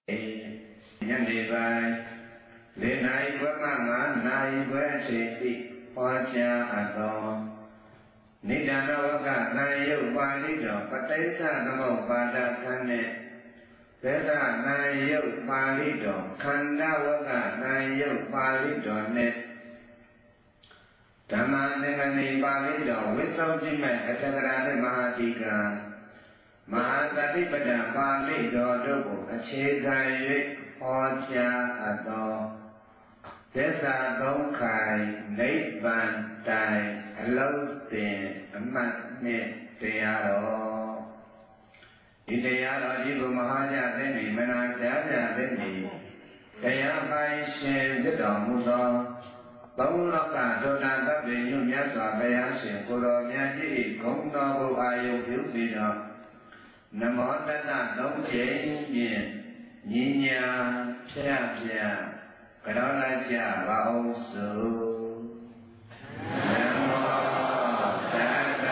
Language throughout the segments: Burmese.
ညနေပိုင်း၄နာရီခွဲမှ5နာရီခွဲအချိန်ထိဟောကြားအပ်သောနိဒာနဝကနာယုတ်ပါဠိတော်ပဋိစ္စသမုပ္ပါဒခန်းနဲ့သစ္စာနာယုတ်ပါဠိတော်ခန္ဓာဝကနာယုတ်ပါဠိတော်နဲ့ဓမ္မသင်္ကနိပါဠိတော်ဝိသုဒ္ဓိမေအတ္တကရာနဲ့မဟာတိကမဟာသတိပဋ္ဌာန်ပါဠိတော်တို့ကိုအခြေခံ၍ဟောကြားအပ်သောသစ္စာသုံးခိုင်နိဗ္ဗာန်တိုင်အလုံးတင်အမှတ်နဲ့တရားတော်ဒီတရားတော်ဒီကိုမဟာကြသိနေမနာကြားကြသိနေတရားပိုင်ရှင်ဖြစ်တော်မူသောသုံးလောကဒုက္ခသဗ္ဗညုမြတ်စွာဘုရားရှင်ကိုယ်တော်မြတ်ကြီးဂုဏ်တော်ကိုအာယုပြုပြီးတော့နမောတတသုံးကြိမ်ဖြင့်ညီညာဖြတ်ဖြတ်ကြောလိုက်ကြပါအောင်စို့နမောတတ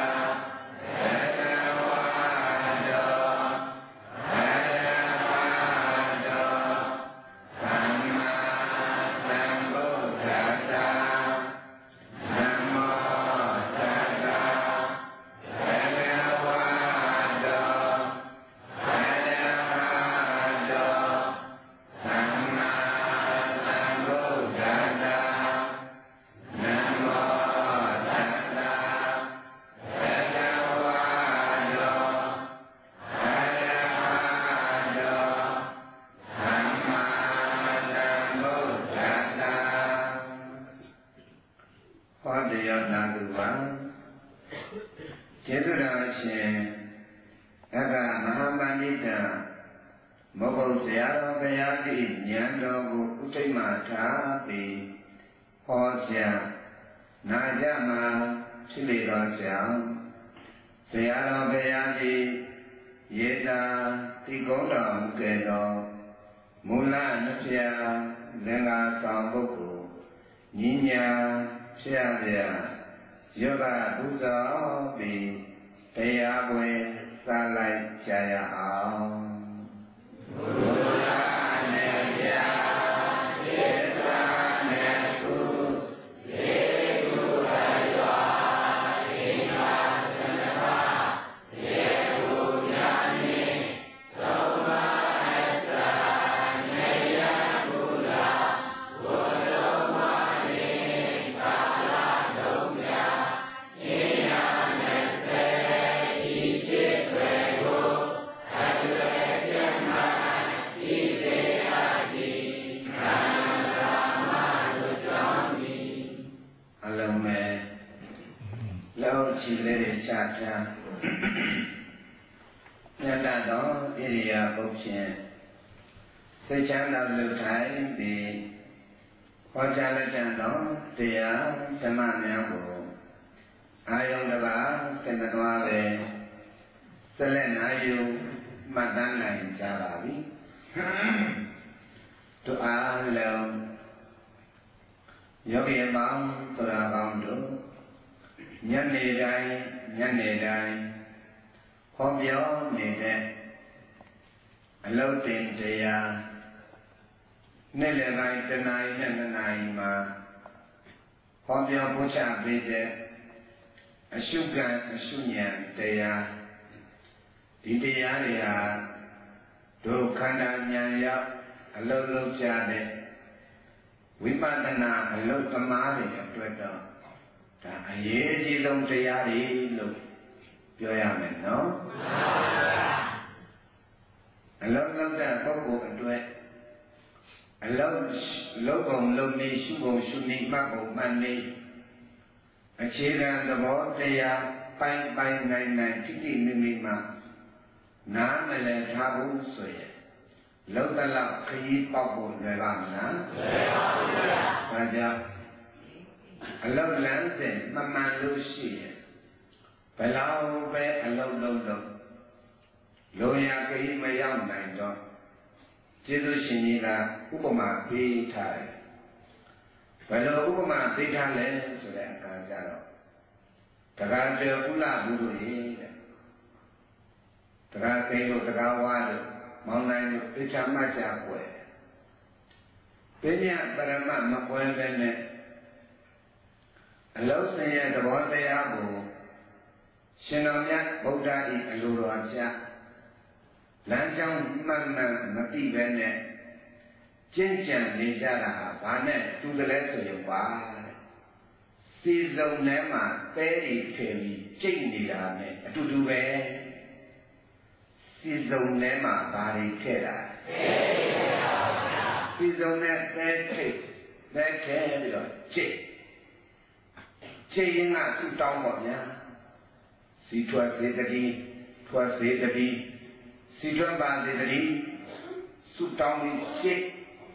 အခြေခံသဘောတရားပိုင်နိုင်တိတိမိမိမှနားမလည်ထားဘူးဆိုရင်လောက်တလောက်ခရီးပေါက်ဖို့လွယ်ပါမလားလွယ်ပါဘူးဗျာဒါကြောင့်အလောက်လမ်းစဉ်မမှန်လို့ရှိရင်ဘယ်လောက်ပဲအလောက်လုံးလိုရာခရီးမရောက်နိုင်တော့ကျေးဇူးရှင်ကြီးကဥပမာပေးထားတယ်ဘယ်လိုဥပမာပေးထားလဲဆိုတဲ့အခါကျတော့တက္ကသိုလ်ကုလဘုရုရဲ့တက္ကသိုလ်တက္ကဝါတို့မောင်းနိုင်လို့တခြားမှကြကွယ်ပညာပရမမကွယ်တဲ့နဲ့အလုံးစုံရဲ့သဘောတရားကိုရှင်တော်မြတ်ဗုဒ္ဓ၏အလိုတော်ကြလမ်းကြောင်းမှန်မှန်မသိပဲနဲ့ကျင့်ကြံနေကြတာဟာဘာနဲ့တူတယ်လဲဆိုရင်ပါစီစုံထဲမှာတဲရီထည့်ပြီးကျိတ်နေတာနဲ့အတူတူပဲစီစုံထဲမှာဘာတွေထည့်တာစီစုံနဲ့တဲထိတ်တဲခဲပြီးတော့ကျိတ်ရင်ကသူ့တောင်းပေါ့ဗျာစီထွက်စေတတိထွက်စေတတိစီထွက်ပါစေတတိသူ့တောင်းပြီးကျိတ်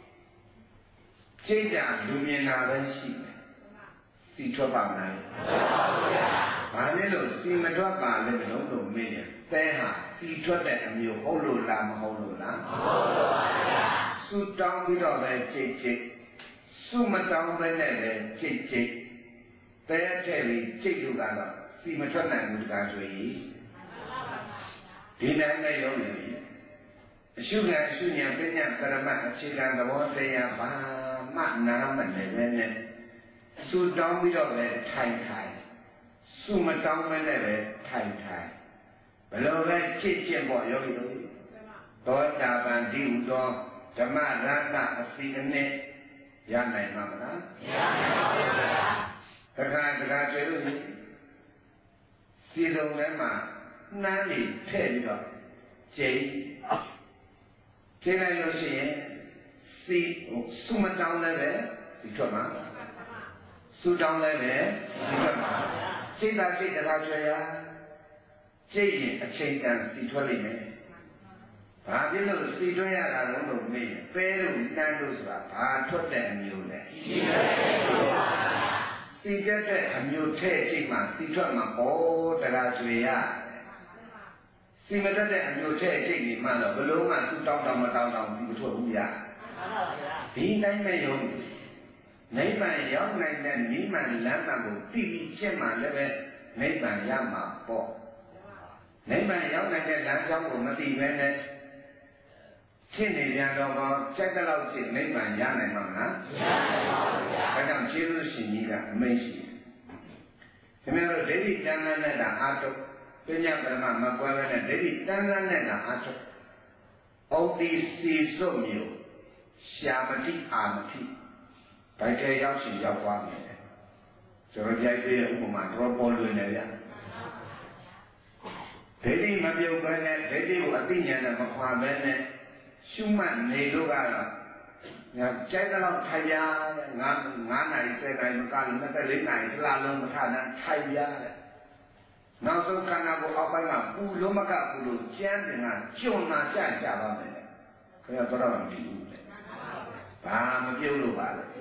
တာလူမြင်တာပဲရှိတယ်စီထွက်ပါမလားဘာလဲလို့စီမထွက်ပါလဲမလို့မေးတယ်တဲဟာစီထွက်တဲ့အမျိုးဟုတ်လို့လားမဟုတ်လို့လားဟုတ်ပါဗျာသူ့တောင်းပြီးတော့ပဲကျိတ်သူ့မတောင်းပဲနဲ့လည်းကျိတ်တဲတဲ့ပြီးကျိတ်လို့ကတော့စီမထွက်နိုင်ဘူးတကားဆိုရင်ဒီတိုင်းနဲ့ရုံးနေပြီအရှုခံအရှုဉာဏ်ပညာပရမတ်အခြေခံသဘောတရားဘာမှနားမလည်ပဲနဲ့သူတောင်းပြီးတော့ပဲထိုင်သူမတောင်းပဲနဲ့ပဲထိုင်ဘယ်လိုပဲချစ်ပေါ့ယောဂီတို့သောတာပန်တိဥသောဓမ္မရတ္တအစီအနစ်ရနိုင်မှာမလားမရနိုင်ပါဘူးဗျာတခါကျွေးလို့စီစုံထဲမှာနှမ်းနေထည့်ပြီးတော့ကျိလိုက်လို့ရှိရင်စုမတောင်းလည်းပဲဒီထွက်မှာစုတောင်းလည်းပဲဒီထွက်မှာစိတ်တခါကျွေးရကျိရင်အချိန်တန်စီထွက်လိမ့်မယ်ဘာဖြစ်လို့စီထွက်ရတာလို့မေးပဲလို့တန်းလို့ဆိုတာဘာထွက်တဲ့အမျိုးလဲစီတက်တဲ့အမျိုးထဲအချိန်မှာစီထွက်မှာဩတရားကျွေရစီမတက်တဲ့အမျိုးထဲအချိန်ဒီမှတော့ဘလို့မှသူတောင်းမတောင်းစီမထွက်ဘူးဗျာဒီတိုင်းပဲယုံနိဗ္ဗာန်ရောက်နိုင်တဲ့နိဗ္ဗာန်လမ်းကိုသိပြီးကျင့်မှလည်းပဲနိဗ္ဗာန်ရမှာပေါ့နိဗ္ဗာန်ရောက်နိုင်တဲ့လမ်းကြောင်းကိုမသိဘဲနဲ့ဖြစ်နေကြတော့ကြိုက်တဲ့လောက်ဖြစ်နိဗ္ဗာန်ရနိုင်မှာမလားမရနိုင်ပါဘူးဗျာဒါကြောင့်ခြေလို့ရှင်ကြီးကအမိန့်ရှိတယ်ခင်ဗျားတို့ဒိဋ္ဌိတန်လန်းနဲ့တာအာထုတ်ပညာပရမမကွဲဘဲနဲ့ဒိဋ္ဌိတန်လန်းနဲ့တာအာထုတ်ဩတိစီစွတ်မျိုးရှာမတိအာမတိဘိုက်ထဲရောက်ရှင်ရောက်သွားမယ်ကျွန်တော်ကြိုက်တဲ့ဥပမာတော့ပေါ်လွင်နေဗျာဒိဋ္ဌိမပြုတ်ဘဲနဲ့ဒိဋ္ဌိကိုအသိဉာဏ်နဲ့မခွာဘဲနဲ့ရှုမှတ်နေလို့ကတော့ငါကြိုက်တဲ့လောက်ထိုင်ရငါ9နာရီ10နာရီမကလို့24နာရီတစ်လားလုံးမထမ်းထိုင်ရတဲ့နောက်ဆုံးခန္ဓာကိုယ်အောက်ပိုင်းကပူလုံးမကပူလို့ကျန်းတင်ကကျုံနာကြပါမယ်ခင်ဗျာတော့မကြည့်ဘူးဘာမပြုတ်လို့ပါလဲ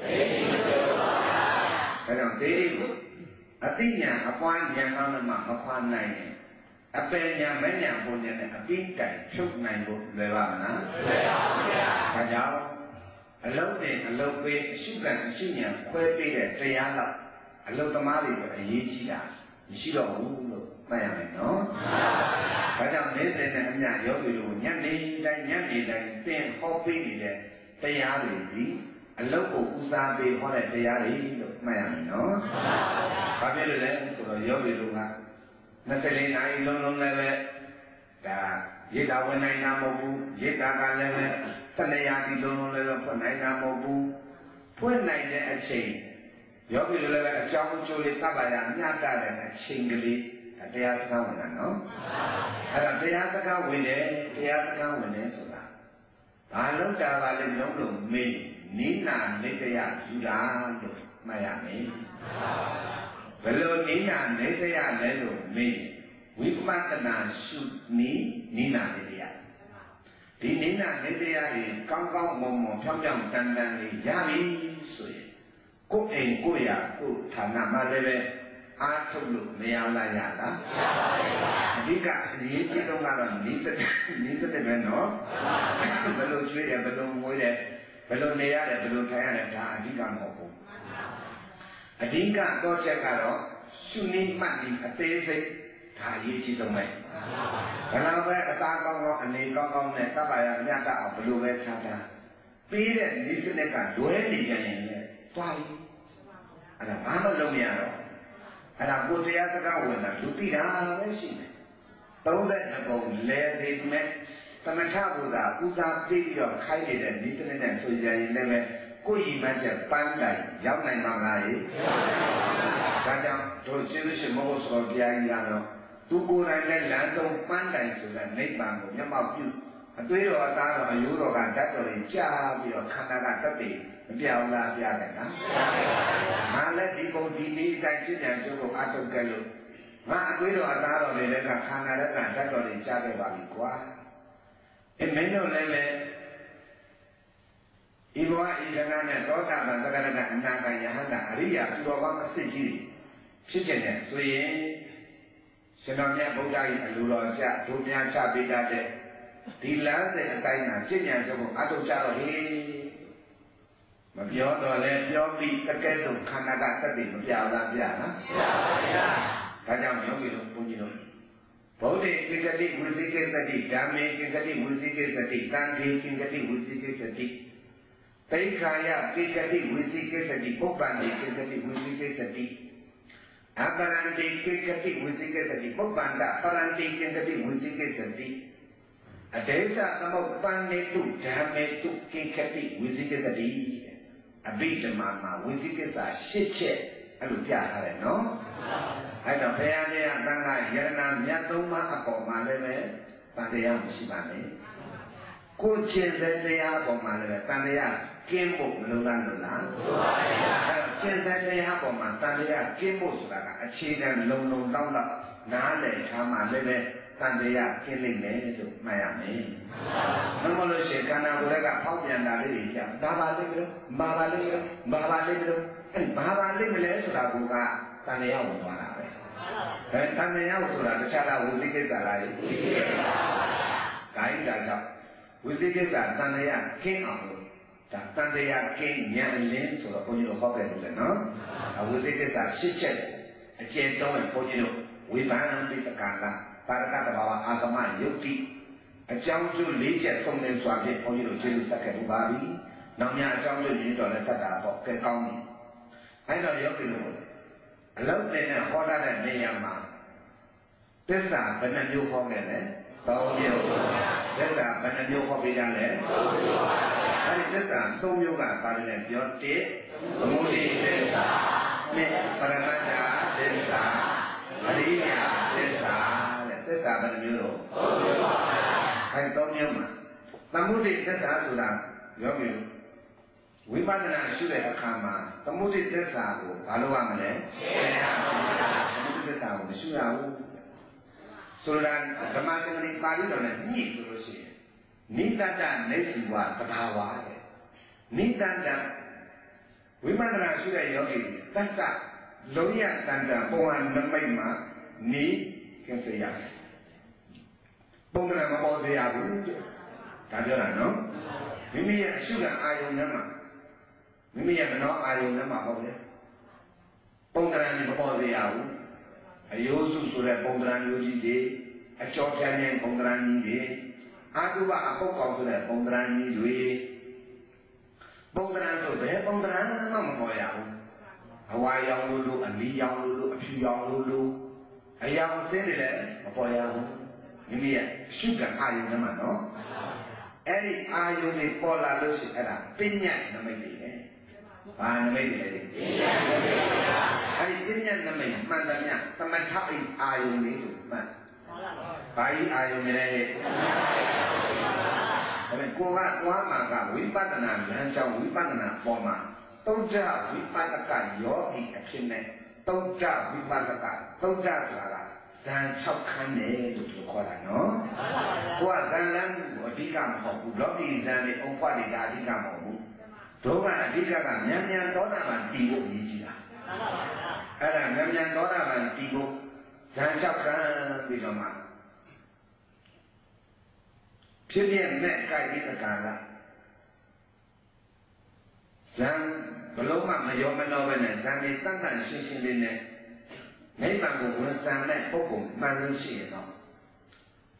ဒါကြောင့်ဒိဋ္ဌိကိုအသိဉာဏ်အပွားဉာဏ်ကောင်းမှမခွာနိုင်ရင်အပယ်ညာမဲ့ညာပုံညာနဲ့အပိတိုင်ဖြုတ်နိုင်ဖို့လွယ်ပါမလားလွယ်ပါဘူးဗျာဒါကြောင့်အလုံးတင်အလုံးပေးအရှုခံအရှုညာခွဲပေးတဲ့တရားတော့အလုံးသမားတွေကိုအရေးကြီးတာမရှိတော့ဘူးလို့မှတ်ရမယ်နော်မှန်ပါဗျာဒါကြောင့်နေ့စဉ်နဲ့အမျှယောဂီတို့ညနေတိုင်းသင်ဟောပေးနေတဲ့တရားတွေဒီအလုံးကိုဦးစားပေးဟောတဲ့တရားတွေလို့မှတ်ရမယ်နော်မှန်ပါဗျာဘာဖြစ်လို့လဲဆိုတော့ယောဂီတို့က24နာရီလုံးလည်းပဲဒါရိတ်တာဝင်နိုင်တာမဟုတ်ဘူးရိတ်တာကလည်းပဲ12ရာသီလုံးလည်းပဲဖွင့်နိုင်တာမဟုတ်ဘူးဖွင့်နိုင်တဲ့အချိန်ယောဂီတို့လည်းပဲအကြောင်းအကျိုးလေးသတ်ပါရမျှတတဲ့အချိန်ကလေးတရားစကားဝင်တာနော်အဲ့ဒါတရားစကားဝင်တယ်ဆိုတာဘာလို့တာပါလဲလို့မေးနိနာနိတယယူတာလို့မှတ်ရမယ်ဘယ်လိုနိနာနိတယလဲလို့မေးဝိပဿနာရှုနိနာနိတယဒီနိနာနိတယတွေကောင်းကောင်းမွန်မွန်ဖြောင်းဖြောင်းတန်တန်လေးရပြီဆိုရင်ကိုယ်အိမ်ကိုယ်ရာကိုယ်ဌာနမှာလည်းပဲအားထုတ်လို့မရလားရလားမရပါဘူးအဓိကအရေးကြီးဆုံးကတော့နိစ္စတဲ့ပဲနော်ဘယ်လိုကျွေးတယ်ဘယ်လိုမွေးတယ်ဘယ်လိုနေရတယ်ဘယ်လိုထိုင်ရတယ်ဒါအဓိကမဟုတ်ဘူးအဓိကတော့ချက်ကတော့ရှုနည်းမှတ်နည်းအသေးစိတ်ဒါအရေးကြီးဆုံးပဲဘယ်လောက်ပဲအသားကောင်းကောင်းအနေကောင်းကောင်းနဲ့တပ်ပါရမြတ်အောင်ဘယ်လိုပဲထားတာပြီးတဲ့ဒီစနစ်ကလွဲနေကြရင်လည်းသွားပြီအဲ့ဒါဘာမှလုပ်မရတော့အဲ့ဒါကိုတရားစကားဝင်တာလူသိတာပဲရှိတယ်32ပုံလဲသေးမဲ့သမထဘုရားဦးစားပေးပြီးတော့ခိုင်းနေတဲ့ဒီစနစ်နဲ့ဆိုကြရင်လည်းကိုယ်ရည်မှန်းချက်ပန်းလိုက်ရောက်နိုင်မှာလားရေဒါကြောင့်တို့ကျေးဇူးရှင်မဟုတ်ဆိုဘုရားကြီးကတော့သူကိုယ်တိုင်လည်းလမ်းဆုံးပန်းတိုင်ဆိုတဲ့နိဗ္ဗာန်ကိုမျက်မှောက်ပြုအသွေးတော်အသားတော်အယိုးတော်ကဓာတ်တော်ကြီးကြားပြီးတော့ခန္ဓာကတက်တည်မပြောင်းလားပြတယ်နော်ငါလည်းဒီပုံဒီနည်းအတိုင်းရှင်းပြန်ကျိုးကိုအထုတ်ခဲ့လို့ငါအသွေးတော်အသားတော်တွေလည်းကခန္ဓာလည်းကဓာတ်တော်ကြီးကြားခဲ့ပါပြီကွာမင်းတို့လည်းဤဘဝဤကဏ္ဍနဲ့သောတာပန်သက္ကရကအနာဂတ်ယဟန္တာအရိယာသူတော်ကောင်းအစစ်ကြီးဖြစ်ခြင်းနဲ့ဆိုရင်ရှင်တော်မြတ်ဗုဒ္ဓ၏အလိုတော်ကြဒုများချပေးတတ်တဲ့ဒီလမ်းစဉ်အတိုင်းမှာရှင်းညာချုပ်ကိုအထုတ်ကြတော့ဟေးမပြောတော့လဲပြောပြီးတကယ်တော့ခန္ဓာကတက်တည်မပြောင်းလားပြနော်ပြပါဗျာဒါကြောင့်ယောဂီတို့ဘုန်းကြီးတို့ဗုဒ္ဓေကိစ္စတိဝိသိကိစ္စတိဓမ္မေကိစ္စတိဝိသိကိစ္စတိတန်ခေကိစ္စတိဝိသိကိစ္စတိတိခာယကိစ္စတိဝိသိကိစ္စတိပုပ္ပန္တိကိစ္စတိဝိသိကိစ္စတိအပရန္တိကိစ္စတိဝိသိကိစ္စတိပုပ္ပန္တပရန္တိကိစ္စတိဝိသိကိစ္စတိအဒေသသမုပ္ပန္နေတုဓမ္မေတုကိစ္စတိဝိသိကိစ္စတိအဘိဓမ္မာမှာဝိသိကိစ္စ8ချက်အဲ့လိုပြထားတယ်နော်အဲ့တော့ဘုရားတရားသံဃာယရဏမြတ်သုံးပါးအပေါ်မှာလည်းပဲတန်တရားမရှိပါနဲ့ကိုယ်ချင်းတဲ့တရားအပေါ်မှာလည်းတန်တရားကင်းဖို့မလိုလားလို့လားမှန်ပါဗျာအဲ့တော့ချင်းတဲ့တရားအပေါ်မှာတန်တရားကင်းဖို့ဆိုတာကအခြေခံလုံလုံလောက်လောက်နားလည်ထားမှလည်းပဲတန်တရားကင်းလိမ့်မယ်လို့မှတ်ရမယ်မှန်ပါလို့ရှိရင်ခန္ဓာကိုယ်ကဖောက်ပြန်တာလေးတွေကြာဒါပါလိမ့်မလို့မာပါလိမ့်မလို့မာပါလိမ့်မလို့အဲ့ဘာပါလိမ့်မလဲဆိုတာကတန်တရားဝင်သွားတာပဲတန်တရားဆိုတာတခြားလားဝိသိကိစ္စလားဝိသိကိစ္စပါဗျာဒါကြီးဒါကြောင့်ဝိသိကိစ္စတန်တရားကင်းအောင်လို့ဒါတန်တရားကင်းဉာဏ်အလင်းဆိုတော့ဘုန်းကြီးတို့ဟောခဲ့လို့လေနော်ဝိသိကိစ္စ8ချက်အကျဉ်းတော့ဘုန်းကြီးတို့ဝိပန္နပိတကံလားပါရကတဘာဝအာဂမယုတ်တိအကြောင်းကျိုး၄ချက်သုံးနေစွာဖြင့်ဘုန်းကြီးတို့ကျေးဇူးဆက်ခဲ့လို့ပါပြီနောက်များအကြောင်းကျိုးရင်းတော်လည်းဆက်တာပေါ့ကဲကောင်းပြီအဲ့တော့ယောဂီတို့အလုံးနဲ့ဟောတဲ့နေရာမှာသစ္စာဘယ်နှမျိုးဟောခဲ့လဲ3မျိုးသစ္စာဘယ်နှမျိုးဟောပေးကြလဲ3မျိုးပါအဲ့ဒီသစ္စာ3မျိုးကပါတယ်လဲပြော1သမုဒိသစ္စာ2ပရမတ္ထသစ္စာအရိယသစ္စာတဲ့သစ္စာဘယ်နှမျိုးတော့3မျိုးပါအဲ့3မျိုးမှာသမုဒိသစ္စာဆိုတာယောဂီဝိပဿနာရှုတဲ့အခါမှာသမုဒိသစ္စာကိုဘာလို့ရမလဲရှင်းရပါဘူးသမုဒိသစ္စာကိုမရှုရဘူးဆိုလိုတာဓမ္မစကားပါဠိတော်နဲ့ညှိဆိုလို့ရှိရင်နိတတ္တနေစီဝသဘာဝတဲ့နိတတ္တဝိပဿနာရှုတဲ့ယောဂီတတ္တလုံးရတန်တပုံအနမိတ်မှာနေကျင်စေရတယ်ပုံကမပေါ်စေရဘူးဒါပြောတာနော်မိမိရဲ့အရှုခံအာယုံထဲမှာမိမိရဲ့မနောအာယုံထဲမှာပေါ့လေပုံကံကြီးမပေါ်စေရဘူးအယိုးစုဆိုတဲ့ပုံကံမျိုးကြီးတွေအကျော်ပြန်တဲ့ပုံကံကြီးတွေအာတုဘအပုတ်ကောင်ဆိုတဲ့ပုံကံကြီးတွေပုံကံဆိုဘယ်ပုံကံမှမပေါ်ရဘူးအဝါရောင်လို့အနီရောင်လို့အဖြူရောင်လို့အရာအစင်းတွေလည်းမပေါ်ရဘူးမိမိရဲ့အရှုခံအာယုံထဲမှာနော်အဲ့ဒီအာယုန်တွေပေါ်လာလို့ရှိရင်အဲ့ဒါပညာနမိတ်တွေလေ။ဘာနမိတ်တွေလဲ။ပညာနမိတ်ပါ။အဲ့ဒီပညာနမိတ်မှန်တယ်ညသမထအိအာယုန်လေးလို့မှတ်။ဘာဤအာယုန်လဲ။ဒါပေမဲ့ကိုကသွားမှာကဝိပဿနာဉာဏ်ကြောင့်ဝိပဿနာပေါ်မှာသုဒ္ဓဝိပဿကယောဂီအဖြစ်နဲ့သုဒ္ဓဝိပဿကသုဒ္ဓဆိုတာကဇန်6ခန်းနဲ့လို့ခေါ်တာနော်။ကိုကဇန်လမ်းကိုအဓိကမဟုတ်ဘူး။လောကီဇန်တွေဥပ္ပဒိတာအဓိကမဟုတ်ဘူး။ဒုက္ခအဓိကကမြန်မြန်သောတာပန်တည်ဖို့ရည်ကြီးတာ။အဲ့ဒါမြန်မြန်သောတာပန်တည်ဖို့ဇန်6ခန်းပြီးတော့မှဖြစ်ပြမဲ့ကြိုက်ပြီးတကားလားဇန်ဘလုံးမမရောမနှောပဲနဲ့ဇန်တွေတန်တန်ရှင်းရှင်းလေးနဲ့နိဗ္ဗာန်ကိုဝန်ဆံတဲ့ပုဂ္ဂိုလ်မှန်လို့ရှိရင်တော့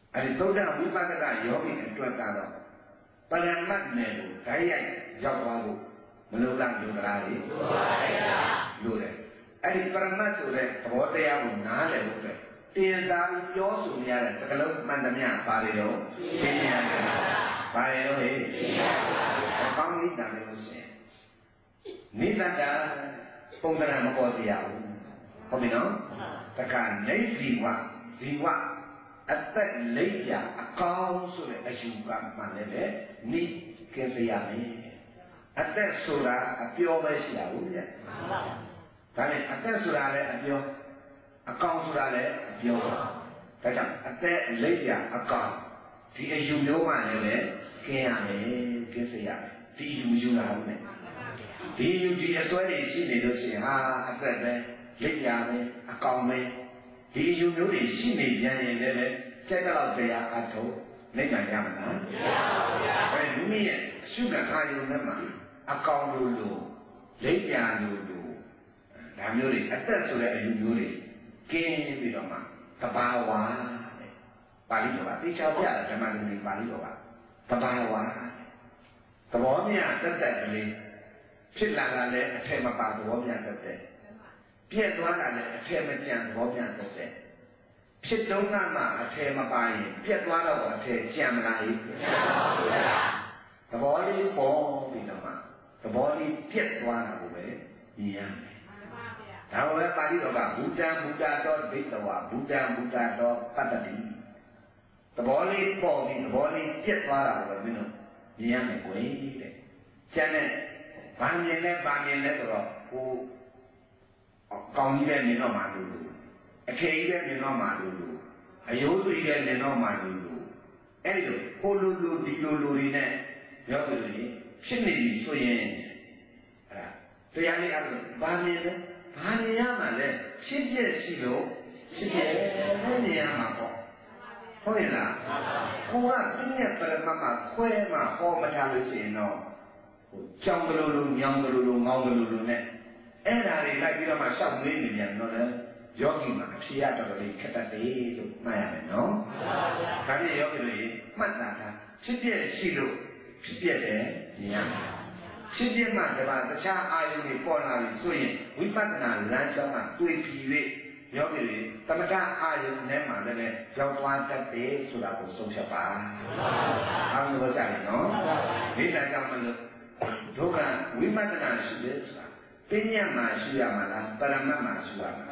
အဲဒီသုဒ္ဓဝိပဿနာယောဂီအတွက်ကတော့ပရမတ်နယ်ကိုဓာတ်ရိုက်ရောက်သွားဖို့မလိုလားလို့လားလေလို့တယ်အဲ့ဒီပရမတ်ဆိုတဲ့သဘောတရားကိုနားလည်ဖို့အတွက်တင်စားပြီးပြောဆိုနေရတဲ့သကလုံးမှန်သမျှပါလေတော့ရှင်းရတယ်ပါလေတော့ဟဲ့အကောင်းကြီးတန်လို့ရှင်နိဗ္ဗာန်ပုံသဏ္ဍာန်မပေါ်စေရဘူးဟုတ်ပြီနော်တခါနေဇီဝဇီဝအသက်လိပ်ပြအကောင်းဆိုတဲ့အယူကမှလည်းပဲနိကင်းစေရမယ်အသက်ဆိုတာအပြောပဲရှိရဘူးဗျဒါနဲ့အသက်ဆိုတာလည်းအပြောအကောင်ဆိုတာလည်းအပြောဒါကြောင့်အသက်လိပ်ပြအကောင်ဒီအယူမျိုးမှလည်းပဲကင်းရမယ်ကင်းစေရမယ်ဒီအယူယူလာဘူးနဲ့ဒီအယူဒီအစွဲတွေရှိနေလို့ရှိရင်ဟာအသက်ပဲလိပ်ပြပဲအကောင်ပဲဒီအယူမျိုးတွေရှိနေပြန်ရင်လည်းပဲကျက်တော့တရားအထုံးနိုင်နိုင်ရမလားမရပါဘူးဗျာအဲမိမိရဲ့အရှုကအာယုန်နဲ့မှာအကောင်လိုလိပ်ပြလိုဒါမျိုးတွေအသက်ဆိုတဲ့အယူမျိုးတွေကင်းပြီးတော့မှတဘာဝတဲ့ပါဠိတော်ကသိချပြတယ်ဓမ္မလူကြီးပါဠိတော်ကတဘာဝသဘောမြတ်တက်ကလေးဖြစ်လာတာလည်းအထက်မပါသဘောမြတ်တက်ပြည့်သွားတာလည်းအထက်မကျန်သဘောမြတ်တက်ဖြစ်တုံးကမှအထက်မပါရင်ပြည့်သွားတော့အထက်ကျန်မလားဟိမကျန်ပါဘူးဗျာသဘောလေးပေါ်ပြီးတော့မှသဘောလေးပြည့်သွားတာကိုပဲမြင်ရမယ်ဒါဝေပါဠိတော်ကဘုဒ္ဓံဘုဒ္ဓတော်ဒိဋ္ဌဝဘုဒ္ဓံဘုဒ္ဓတော်ပတ္တတိသဘောလေးပေါ်ပြီးသဘောလေးပြည့်သွားတာကိုပဲမင်းတို့မြင်ရမယ်ကွယ်တဲ့ကျန်တဲ့ဘာမြင်လဲဆိုတော့ကိုကောင်းကြီးပဲမြင်တော့မှလို့အထေကြီးပဲမြင်တော့မှလို့အယိုးသွေးပဲမြင်တော့မှလို့အဲ့ဒီလိုကိုလိုဒီလိုတွေနဲ့ပြောလို့ဖြစ်နေပြီဆိုရင်အဲ့ဒါတရားလေးအဲ့ဒါဘာမြင်လဲဘာမြင်ရမှာလဲဖြစ်ပြက်ရှိလို့ဖြစ်ပြက်မြင်ရမှာပေါ့ဟုတ်ရဲ့လားကိုကပြင်းတဲ့ပရမတ်မှာခွဲမှာဟောမထားလို့ရှိရင်တော့ဟိုကြောင်ကလေးလိုညောင်ကလေးလိုငေါင်ကလေးလိုနဲ့အဲ့ဒါတွေလိုက်ပြီးတော့မှရှောက်နေနေပြန်တော့လေယောဂီမှာအဖြေရတော်တော်လေးခက်တတ်တယ်လို့မှတ်ရမယ်နော်ဒါပြည့်ယောဂီတွေမှတ်တာဖြစ်ပြက်ရှိလို့ဖြစ်ပြက်တယ်မြင်ရမှာဖြစ်ပြမှတပါတခြားအာယုန်တွေပေါ်လာပြီဆိုရင်ဝိပဿနာလမ်းကြောင်းကတွေ့ပြီး၍ယောဂီတွေတမထအာယုန်ထဲမှာလည်းရောက်သွားတတ်တယ်ဆိုတာကိုဆုံးဖြတ်ပါအားလုံးပြောကြတယ်နော်ဒီတိုင်းကြောင့်မလို့ဒုက္ခဝိပဿနာရှိတယ်ဆိုတာပညာမှာရှိရမှာလားပရမတ်မှာရှိရမှာ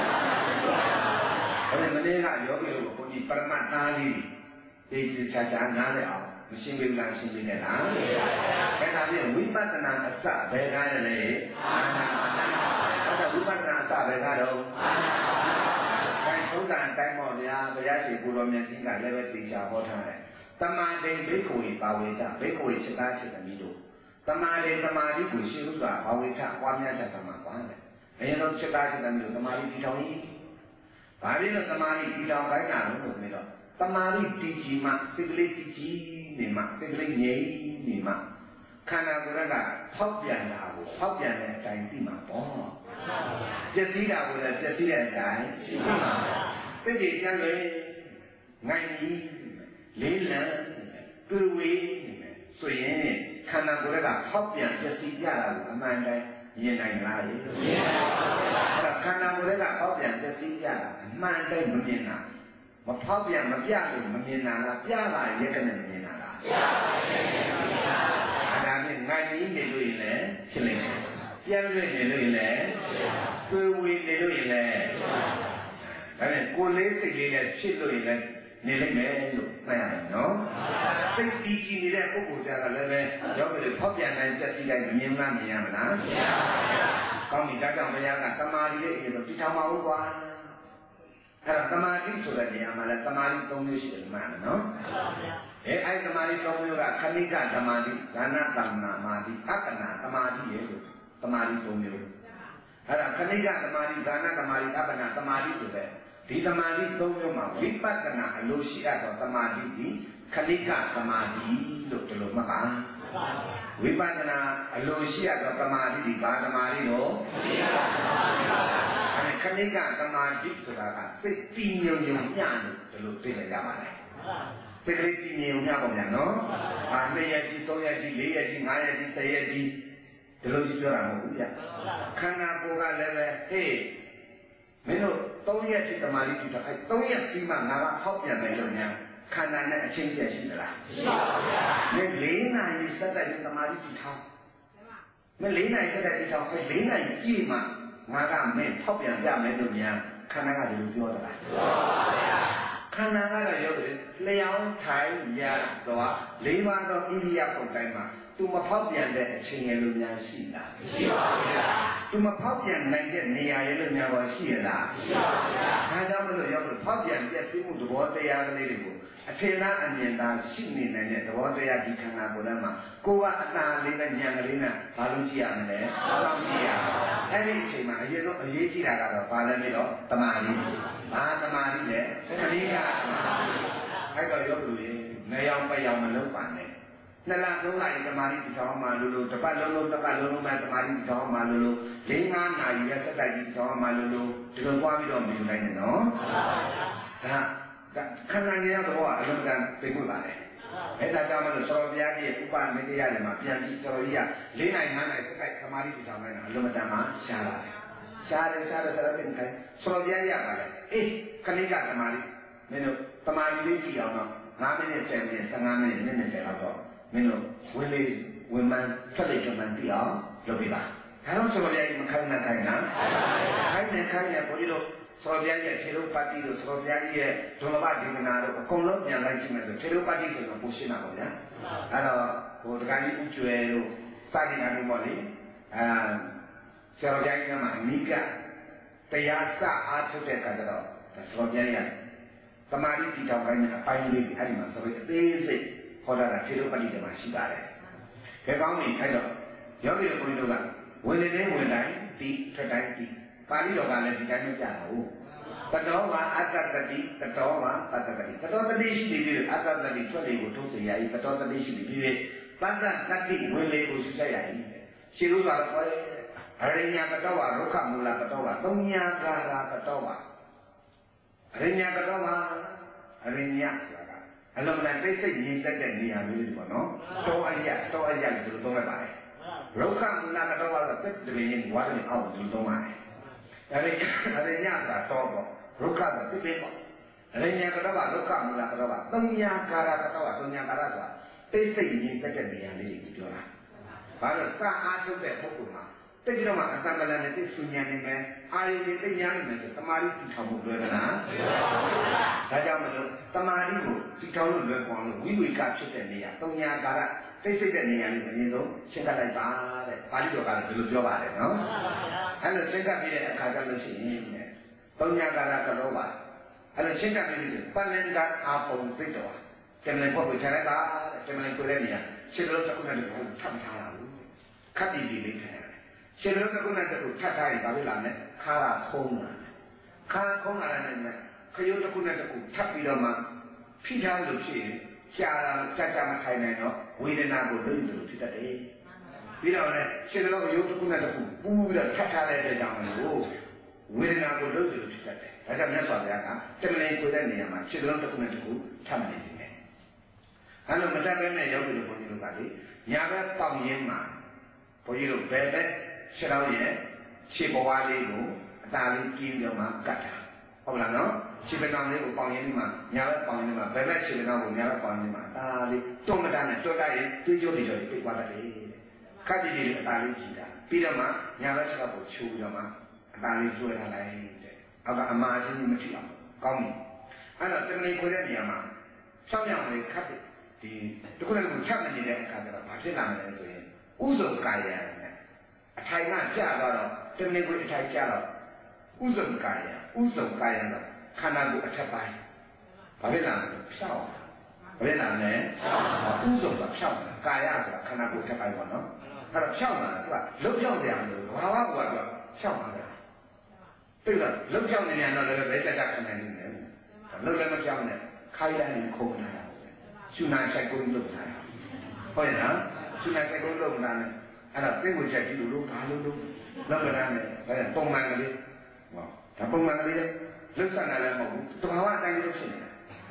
အဲ့ဒါမင်းကယောဂီတို့ကိုဒီပရမတ်သားလေးသိချာချာနားလည်အောင်မရှင်းပြလားရှင်းပြတယ်လားရှင်းပါဗျာအဲ့ဒါဖြင့်ဝိပဿနာအစဘယ်ကားလဲအာနာပါနအဲ့ဒါဝိပဿနာအစဘယ်ကားတော့အာနာပါနအဲသုံးတန်တိုင်းပေါ့ဗျာဘုရားရှင်ကိုတော်မြတ်ကြီးကလည်းပဲသိချာဟောထားတယ်တမာတိဘိက္ခုဝေပါဝေတဘိက္ခုဝေစိတ္တစေတမိတို့တမာတိတမာတိကိုရှင်းဥစွာဘာဝေထပွားများချက်သမှာပါတဲ့အရင်တော့စိတ္တစေတမိတို့တမာတိတီထောင်ကြီးဘာဖြစ်လို့တမာတိတီထောင်ခိုင်းတာလို့ပြောတော့တမာတိတီကြီးမှစိတ်ကလေးတီကြီးနေမှစိတ်ကလေးငြိမ်နေမှခန္ဓာကိုယ်ကဖောက်ပြန်တာကိုဖောက်ပြန်တဲ့အတိုင်းသိမှာပေါ့ပျက်စီးတာကိုလည်းပျက်စီးတဲ့အတိုင်းသိမှာပေါ့စိတ်တွေပြန်လေငိုင်းကြီးလေးလံတွေ့ဝေးဆိုရင်ခန္ဓာကိုယ်ကဖောက်ပြန်ပျက်စီးကြတာကိုအမှန်တိုင်းမြင်နိုင်လားမြင်ပါဘူးခန္ဓာကိုယ်ကဖောက်ပြန်ပျက်စီးကြတာအမှန်တိုင်းမမြင်တာမဖောက်ပြန်မပြလို့မမြင်တာလားပြပါရဲ့ကနဲ့မမြင်တာလားပြပါရဲ့မမြင်တာအဲ့ဒါဖြင့်ငိုင်းကြီးနေလို့ရင်လည်းဖြစ်လိမ့်မယ်ပြည့်လွတ်နေလို့ရင်လည်းတွေ့ဝေနေလို့ရင်လည်းဒါနဲ့ကိုယ်လေးစိတ်လေးနဲ့ဖြစ်လို့ရင်လည်းနေလိမ့်မယ်လို့မှတ်ရမယ်နော်စိတ်ကြီးကြီးနေတဲ့ပုဂ္ဂိုလ်ကြတာလည်းပဲရောက်ပြီးဖောက်ပြန်တိုင်းတက်စီတိုင်းမမြင်လားမြင်ရမလားမြင်ပါဘူးကောင်းပြီဒါကြောင့်ဘုရားကသမာဓိရဲ့အရင်တော့တိထောင်ပါဦးကွာအဲ့ဒါသမာဓိဆိုတဲ့နေရာမှာလည်းသမာဓိ၃မျိုးရှိတယ်မှန်တယ်နော်အဲ့သမာဓိ၃မျိုးကခဏိကသမာဓိဒါနတမ္မာမာဓိအတ္တနာသမာဓိရဲ့လို့သမာဓိ၃မျိုးအဲ့ဒါခဏိကသမာဓိဒါနသမာဓိအတ္တနာသမာဓိဆိုတဲ့ဒီသမာဓိ၃မျိုးမှာဝိပဿနာအလိုရှိအပ်သောသမာဓိဒီခဏိကသမာဓိလို့ဒီလိုမှတ်ပါဝိပဿနာအလိုရှိအပ်သောသမာဓိဒီဘာသမာဓိလို့ခဏိကသမာဓိဆိုတာကစိတ်တည်ငြိမ်ညံ့လို့ဒီလိုသိနေကြပါလားပိကလေးကြည့်နေုံညပေါ့ဗျာနော်2 ရက်ကြီး3 ရက်ကြီး4 ရက်ကြီး5 ရက်ကြီး10 ရက်ကြီးဒီလိုကြီးပြောတာမဟုတ်ဘူးဗျခန္ဓာကိုယ်ကလည်းပဲဟေးမင်းတို့3 ရက်ကြီးတမာရီကြည့်တော့အဲ3 ရက်ပြီးမှငါကဟောက်ပြန်မယ်လို့များခန္ဓာနဲ့အချင်းချင်းရှိသလားရှိပါဗျာမင်း4 နာရီစက်တဲ့တမာရီကြည့်ထားမင်း4 နာရီစက်တဲ့ကြည့်ထားအဲ4 နာရီကြည့်မှငါကမင်းဟောက်ပြန်ပြမယ်လို့များခန္ဓာကဒီလိုပြောတာလားမှန်ပါဗျာခန္ဓာကတော့ရုပ်တယ်လျှောင်းထိုင်ရတော့4 ပါးသောဣရိယာပုတ်တိုင်းမှာသူမဖောက်ပြန်တဲ့အချိန်ရလို့များရှိလားမရှိပါဘူးဗျာသူမဖောက်ပြန်နိုင်တဲ့နေရာရလို့များပါရှိရလားမရှိပါဘူးဗျာဒါကြောင့်မလို့ရောက်လို့ဖောက်ပြန်ပြည့်စုံမှုသဘောတရားကလေးတွေကိုအထင်သာအမြင်သာရှိနေနိုင်တဲ့သဘောတရားဒီခန္ဓာကိုယ်ထဲမှာကိုယ်ကအတာလေးနဲ့ဉာဏ်ကလေးနဲ့ဘာလို့ကြည့်ရမလဲစောင့်ကြည့်ရအဲ့ဒီအချိန်မှာအရင်ဆုံးအရေးကြီးတာကတော့ဘာလဲပြီးတော့တမာရီဘာတမာရီလဲခဏကအဲ့တော့ရောက်လို့နေအောင်ပယောင်မလုပ်ပါနဲ့2 လ 3 လတမာရီဒီထောင်းမှလို့တစ်ပတ်လုံးတစ်ပတ်လုံးမှတမာရီဒီထောင်းမှလို့4 5 နာရီရစက်တိုက်ဒီထောင်းမှလို့ဒီလိုသွားပြီးတော့မယူနိုင်နဲ့နော်ဒါခန္ဓာဉာဏ်တော့အလုံးကသိမှုပါလေအဲ့ဒါကြောင့်မလို့စောဘုရားကြီးရဲ့ဥပမေတ္တရတွေမှာပြန်ကြည့်စောကြီးက4 နိုင် 5 နိုင်စက်တိုက်တမာရီဒီထောင်းလိုက်တာအလုံးတန်မှရှားပါတယ်ရှားတယ်ဆိုတော့ပြင်ခိုင်းစောဘုရားရပါလေအေးခဏကတမာရီမင်းတို့တမာရီလေးကြည့်အောင်တော့9 မိနစ်10 မိနစ်15 မိနစ်20လောက်တော့မင်းတို့ဝင်လေဝင်မှန်ထွက်လေထွက်မှန်သိအောင်လုပ်ပြပါဒါတော့စောဘုရားကြီးမခိုင်းနိုင်ခိုင်းလားခိုင်းနေဘုန်းကြီးတို့စောဘုရားရဲ့ထေရုပါတိတို့စောဘုရားကြီးရဲ့ဒုလဘဒေဝနာတို့အကုန်လုံးပြန်လိုက်ကြည့်မယ်ဆိုထေရုပါတိဆိုတော့ပိုရှင်းတာပေါ့ဗျာအဲ့တော့ဟိုတခါကြီးဥကျွဲတို့စသည်နာတို့ပေါ့လေစောဘုရားကြီးကမှအနိကတရားစအားထုတ်တဲ့အခါကျတော့စောဘုရားကြီးကတမာတိတီတောင်ကိုင်းတဲ့အပိုင်းလေးအဲ့ဒီမှာဆိုပြီးအသေးစိတ်ဟောတာထေရုပတိတွေမှာရှိပါတယ်။ဒါကောင်းပြီအဲ့တော့ယောဂီတို့ဘုန်းကြီးတို့ကဝင်နေဝင်တိုင်းဒီထွက်တိုင်းဒီပါဠိတော်ကလည်းဒီတိုင်းမပြဘူး။တတော်ဝါအတ္တတတိတတော်ဝါပတ္တတတိတတော်တတိရှိပြီးအတ္တတတိထွက်လေကိုထုတ်เสียရည်တတော်တတိရှိပြီးပတ္တတတိဝင်လေကိုရှိရည်။ရှိလို့ကတော့အရိညာကတော်ဝါဒုက္ခမူလကတော်ဝါသုံးညာကာရကတော်ဝါအရိညာကတော်ဝါအရိညာဆိုတာကအလုံးစုံတိတ်ဆိတ်ငြိမ်သက်တဲ့နေရာမျိုးတွေပေါ့နော်တောအရိယလို့သူတို့သုံးလိုက်ပါတယ်ဒုက္ခမူလကတော်ဝါဆိုတက်တယ်ရင်ဝါတယ်အောက်သူသုံးပါတယ်အရိညာကတော့ပေါ့ဒုက္ခဆိုပြည့်ပေါ့အရိညာကတော်ဝါဒုက္ခမူလကတော်ဝါသုံးညာကာရကတော်ဝါသုံးညာကာရဆိုတာတိတ်ဆိတ်ငြိမ်သက်တဲ့နေရာလေးကိုပြောတာဘာလို့စအားထုတ်တဲ့ပုဂ္ဂိုလ်မှာတိတ်ပြီးတော့မှအတ္တမလနဲ့သိစုဉာဏ်နေမယ်အာယုန်သိဉာဏ်နေမယ်ဆိုတမာရီတိထောင်ဖို့လွယ်သလားဒါကြောင့်မလို့တမာရီကိုတိထောင်လို့လွယ်ကောင်းလို့ဝိဝေကဖြစ်တဲ့နေရာသုံးညာကာရတိတ်စိတ်တဲ့နေရာလေးကိုအရင်ဆုံးရှင်းတတ်လိုက်ပါတဲ့ပါဠိတော်ကလည်းဒီလိုပြောပါတယ်နော်အဲ့လိုရှင်းတတ်ပြီးတဲ့အခါကျလို့ရှိရင်သုံးညာကာရကတော့ပါအဲ့လိုရှင်းတတ်ပြီးလို့ပလင်္ဂအာပုံစိတ်တော်တမန်ဖို့ကိုထားလိုက်ပါတဲ့တမန်ကိုလည်းနေရာရှင်းလို့တစ်ခုနဲ့တစ်ခုထပ်ထားရဘူးခက်တည်တည်လေးခံရှင်လုံးတစ်ခုနဲ့တစ်ခုထပ်ထားရင်ဘာဖြစ်လာလဲခါရခုံးလာခါခုံးလာတဲ့နဲ့ခရုတစ်ခုနဲ့တစ်ခုထပ်ပြီးတော့မှဖိထားလို့ဖြစ်ရင်ရှားတာကြမထိုင်နိုင်တော့ဝေဒနာကိုလွတ်လို့ဖြစ်တတ်တယ်ပြီးတော့လည်းရှင်လုံးရုပ်တစ်ခုနဲ့တစ်ခုပူးပြီးတော့ထပ်ထားတဲ့အတွက်ကြောင့်လို့ဝေဒနာကိုလွတ်လို့ဖြစ်တတ်တယ်ဒါကြောင့်မြတ်စွာဘုရားကတမလင်ကိုတဲ့နေရာမှာရှင်လုံးတစ်ခုနဲ့တစ်ခုထပ်နေတယ်အဲ့လိုမတတ်ဘဲနဲ့ရောက်ပြီးတော့ဘုန်းကြီးတို့ကလေညာဘက်ပေါင်ရင်းမှာဘုန်းကြီးတို့ဘယ်ဘက်ခြေတော်ရဲ့ခြေဘဝလေးကိုအသာလေးကျင်းပြီးမှကတ်တာဟုတ်လားနော်ခြေပကောင်လေးကိုပေါင်ရင်းမှာညာဘက်ပေါင်ရင်းမှာဘယ်ဘက်ခြေပကောင်ကိုညာဘက်ပေါင်ရင်းမှာအသာလေးတွန်းမတန်းနဲ့တွတ်တိုက်ရင်တွေးကြိုးတွေပြိတ်သွားတတ်တယ်ခက်ကြည့်ကြည့်အသာလေးကြည့်တာပြီးတော့မှညာဘက်ခြေကိုချိုးတော့မှအသာလေးကျွဲထားလိုက်တဲ့အောက်ကအမာချင်းကြီးမထီအောင်ကောင်းပြီအဲ့တော့တမန်ခွေတဲ့နေရာမှာဆောင်းမြောင်လေးခတ်တယ်ဒီတခုနဲ့တခုချက်မနေတဲ့အခါကျတော့ဘာဖြစ်လာမလဲဆိုရင်ဥဇုံကာယံအထိုင်ကကြာတော့တမန်ကိုအထိုင်ကြာတော့ဥဇုံကာယံတော့ခန္ဓာကိုယ်အထက်ပိုင်းဘာဖြစ်လာလဲဖြောက်ဘာဖြစ်လာလဲဥဇုံကဖြောက်တာကာယဆိုတာခန္ဓာကိုယ်အထက်ပိုင်းပေါ့နော်အဲ့တော့ဖြောက်လာတာသူကလှုပ်ဖြောက်တယ်လို့ဘာဝကသူကဖြောက်လာတာပြီးတော့လှုပ်ဖြောက်နေပြန်တော့လည်းဘယ်တက်တာခံနိုင်နေလဲလှုပ်လည်းမဖြောက်နဲ့ခိုင်းတိုင်းခုံနေတာရှုနာဆိုင်ကိုလှုပ်နေတာဟုတ်ရဲ့နော်ရှုနာဆိုင်ကိုလှုပ်နေတာနဲ့အဲ့ဒါသိကိုချက်ကြည့်လို့ဘာလို့လုပ်ကြတာလဲဒါကပုံမှန်ကလေးဟောဒါပုံမှန်ကလေးလေလှုပ်ဆန်တာလည်းမဟုတ်ဘူးတဘာဝအတိုင်းလှုပ်ရှင်နေတာ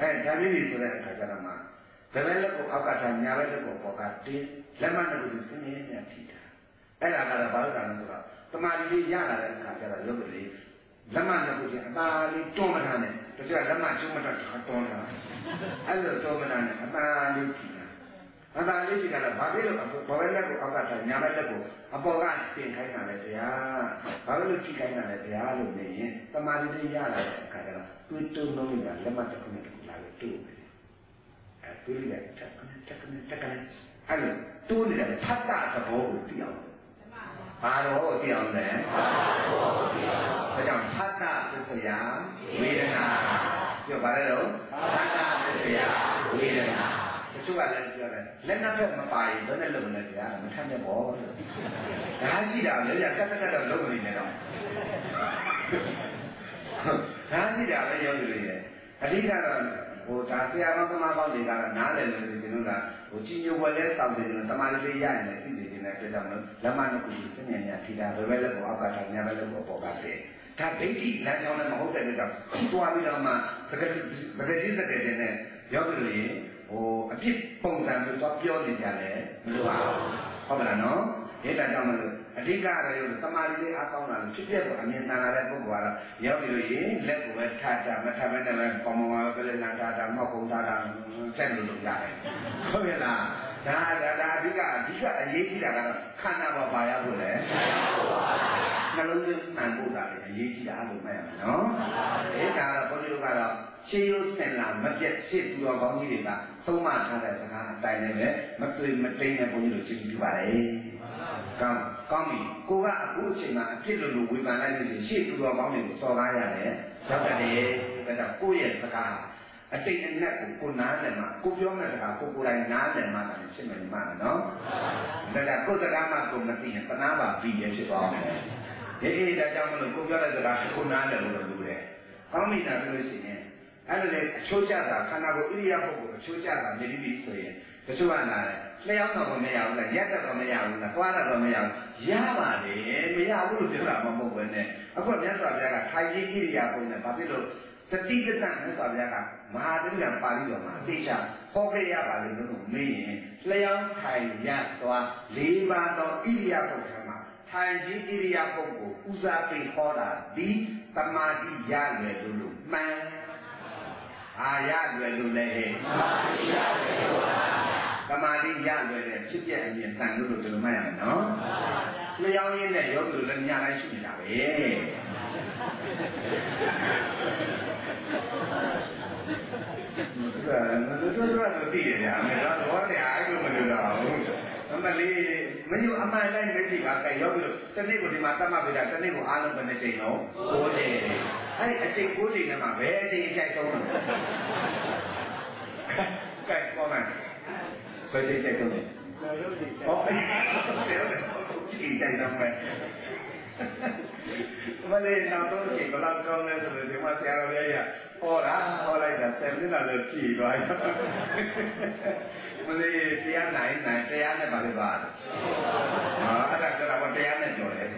ဒါလေးတွေဆိုတဲ့အခါကျတော့မှဘယ်လက်ကိုအောက်ကထားညာဘက်လက်ကိုပေါ်ကတင်းလက်မနဲ့ကိုစင်းနေနေထိတာအဲ့ဒါကတော့ဘာလို့လဲဆိုတော့တမာတိလေးရလာတဲ့အခါကျတော့ရုပ်ကလေးလက်မနဲ့ကိုချင်းအသာလေးတွန်းမထားနဲ့တချို့ကလက်မကျုံးမတော့တွန်းတာအဲ့လိုတွန်းမထားနဲ့အသာလေးထိတာအသာလေးထိတာတော့ဘာဖြစ်လို့ဘောဘက်လက်ကိုအောက်ကထားညာဘက်လက်ကိုအပေါ်ကတင်ခိုင်းတာလေဗျာဘာလို့ထိခိုင်းတာလဲဗျာလို့နေရင်တမာတိလေးရလာတဲ့အခါကျတော့တွန်းတွန်းလုံးကလက်မတစ်ခုနဲ့တစ်ခုလာလို့တူတယ်တူရတဲ့တက်ကနေအဲ့လိုတူးနေတဲ့ဖတ်တာသဘောကိုသိအောင်ဘာလို့သိအောင်လဲဒါကြောင့်ဖတ်တာသစ္စာဝေဒနာပြောပါလေတော့ဖတ်တာသစ္စာဝေဒနာတချို့ကလည်းပြောတယ်လက်နှစ်ဖက်မပါရင်ဘယ်နဲ့လုပ်မလဲဗျာမထမ်းနဲ့ပေါ့ဒါရှိတာလေဗျာကတ်တော့လုပ်မနေနဲ့တော့ဒါရှိတာပဲရောက်နေတယ်အဓိကတော့ဒါဆရာတော်သမားကောင်းတွေကတော့နားလည်လို့ကျွန်တော်ကကြီးညိုပွဲလဲတောင်းတယ်ကျွန်တော်တမားလေးရရင်လည်းသိနေတယ်အတွက်ကြောင့်မလို့လက်မနှစ်ခုစဉ္ညာညာထိတာဘယ်ဘက်လက်ကိုအောက်ကထားညာဘက်လက်ကိုပေါ်ကတည်းဒါဒိဋ္ဌိလမ်းကြောင်းနဲ့မဟုတ်တဲ့အတွက်ကြောင့်တွားပြီးတော့မှပကတိစကတဲ့နဲ့ရောက်လို့ရင်အပြစ်ပုံစံမျိုးတော့ပြောနေကြတယ်မလို့ပါဟုတ်ပါလားနော်ဒီတကြောင့်မလို့အဓိကတော့တမာရီလေးအားကောင်းလာလို့ဖြစ်ပြတော့အမြင်တန်လာတဲ့ပုဂ္ဂိုလ်ကတော့ရောက်ပြီးလို့ရင်လက်ကိုပဲထားတာမထားဘဲနဲ့ပဲပုံမှန်ပဲလန်ထားတာမောက်ပုံထားတာဆက်လို့လုပ်ရတယ်ဟုတ်ရဲ့လားဒါအဓိကအရေးကြီးတာကတော့ခန္ဓာပေါ်ပါရဖို့လေနှလုံးသွင်းမှန်ဖို့တာလေအရေးကြီးတာလို့မှတ်ရမယ်နော်ဒီကတော့ဘုန်းကြီးတို့ကတော့ရှေးရိုးစင်လာမပြတ်ရှေ့သူတော်ကောင်းကြီးတွေကသုံးမထားတဲ့စကားအတိုင်းနဲ့ပဲမတွေ့မတိမ်နဲ့ဘုန်းကြီးတို့ကြည့်ကြည့်ပါလေကောင်းပြီကိုကအခုအချိန်မှာအဖြစ်လို့ဝေဖန်လိုက်လို့ရှေ့သူတော်ကောင်းတွေကိုစော်ကားရတယ်ရောက်တယ်ဒါကြောင့်ကိုယ့်ရဲ့စကားအတိတ်အနက်ကိုနားလည်မှာကိုပြောမဲ့စကားကိုယ်တိုင်နားလည်မှာလည်းဖြစ်မယ်မှာနော်ဒါကြောင့်ကိုယ်စကားမှကိုမသိရင်တနာပါပြီးရဖြစ်သွားမယ်အေးဒါကြောင့်မလို့ကိုပြောတဲ့စကားကိုနားလည်လို့လုပ်တယ်ကောင်းပြီတာပြောလို့ရှိရင်အဲ့လိုလေအချိုးကျတာခန္ဓာကိုယ်ဣရိယာပုဂ္ဂိုလ်အချိုးကျတာနေပြီးဆိုရင်တချို့ကလာတယ်လျှောက်တော့မရဘူးလားရက်တော့မရဘူးလားသွားတော့မရဘူးရပါတယ်မရဘူးလို့ပြောတာမဟုတ်ဘူးနဲ့အခုမြတ်စွာဘုရားကထိုင်ခြင်းဣရိယာပုနဲ့ဘာဖြစ်လို့တတိပတ္တမြတ်စွာဘုရားကမဟာသီလပါဠိတော်မှာအတိအကျဟောခဲ့ရပါလိမ့်လို့မေးရင်လျှောက်ထိုင်ရသွား၄ပါးသောဣရိယာပုထဲမှာထိုင်ခြင်းဣရိယာပုကိုဦးစားပေးဟောတာဒီသမာဓိရလွယ်လို့မှန်အာရလွယ်လို့လည်းသမာဓိရလွယ်တဲ့ဖြစ်ပြအမြင်တန်လို့ဒီလိုမှတ်ရမယ်နော်လျှောက်ရင်းနဲ့ယောဂီတို့လည်းညတိုင်းရှိနေတာပဲတို့သိရတယ်အမေတော့ဘောတယ်အဲ့လိုမလုပ်တော့ဘူးအမလေးမယူအမှန်တိုင်းလက်ကြည့်ပါကဲယောဂီတို့တနေ့ကိုဒီမှာတတ်မှတ်ပြတာတနေ့ကိုအားလုံးပဲ2ချိန်တော့9ချိန်အဲ့အချိန်9ချိန်နဲ့မှဘယ်အချိန်အကြိုက်ဆုံးလဲကဲပေါ်မယ်ဘယ်ချိန်ကြိုက်ဆုံးလဲဟုတ်တယ်ဒီကြိုက်တော့မယ်မလေးနောက်တော့ဒီဘလောက်ကောင်းလဲဆိုတော့ဒီမှာဆရာတော်ရဲ့ဟောလိုက်တာ7မိနစ်လည်းကြည့်သွားပြီမလေးတရားနိုင်တရားနဲ့ပါလေပါအဲ့ဒါကျတော့တရားနဲ့ပြောတယ်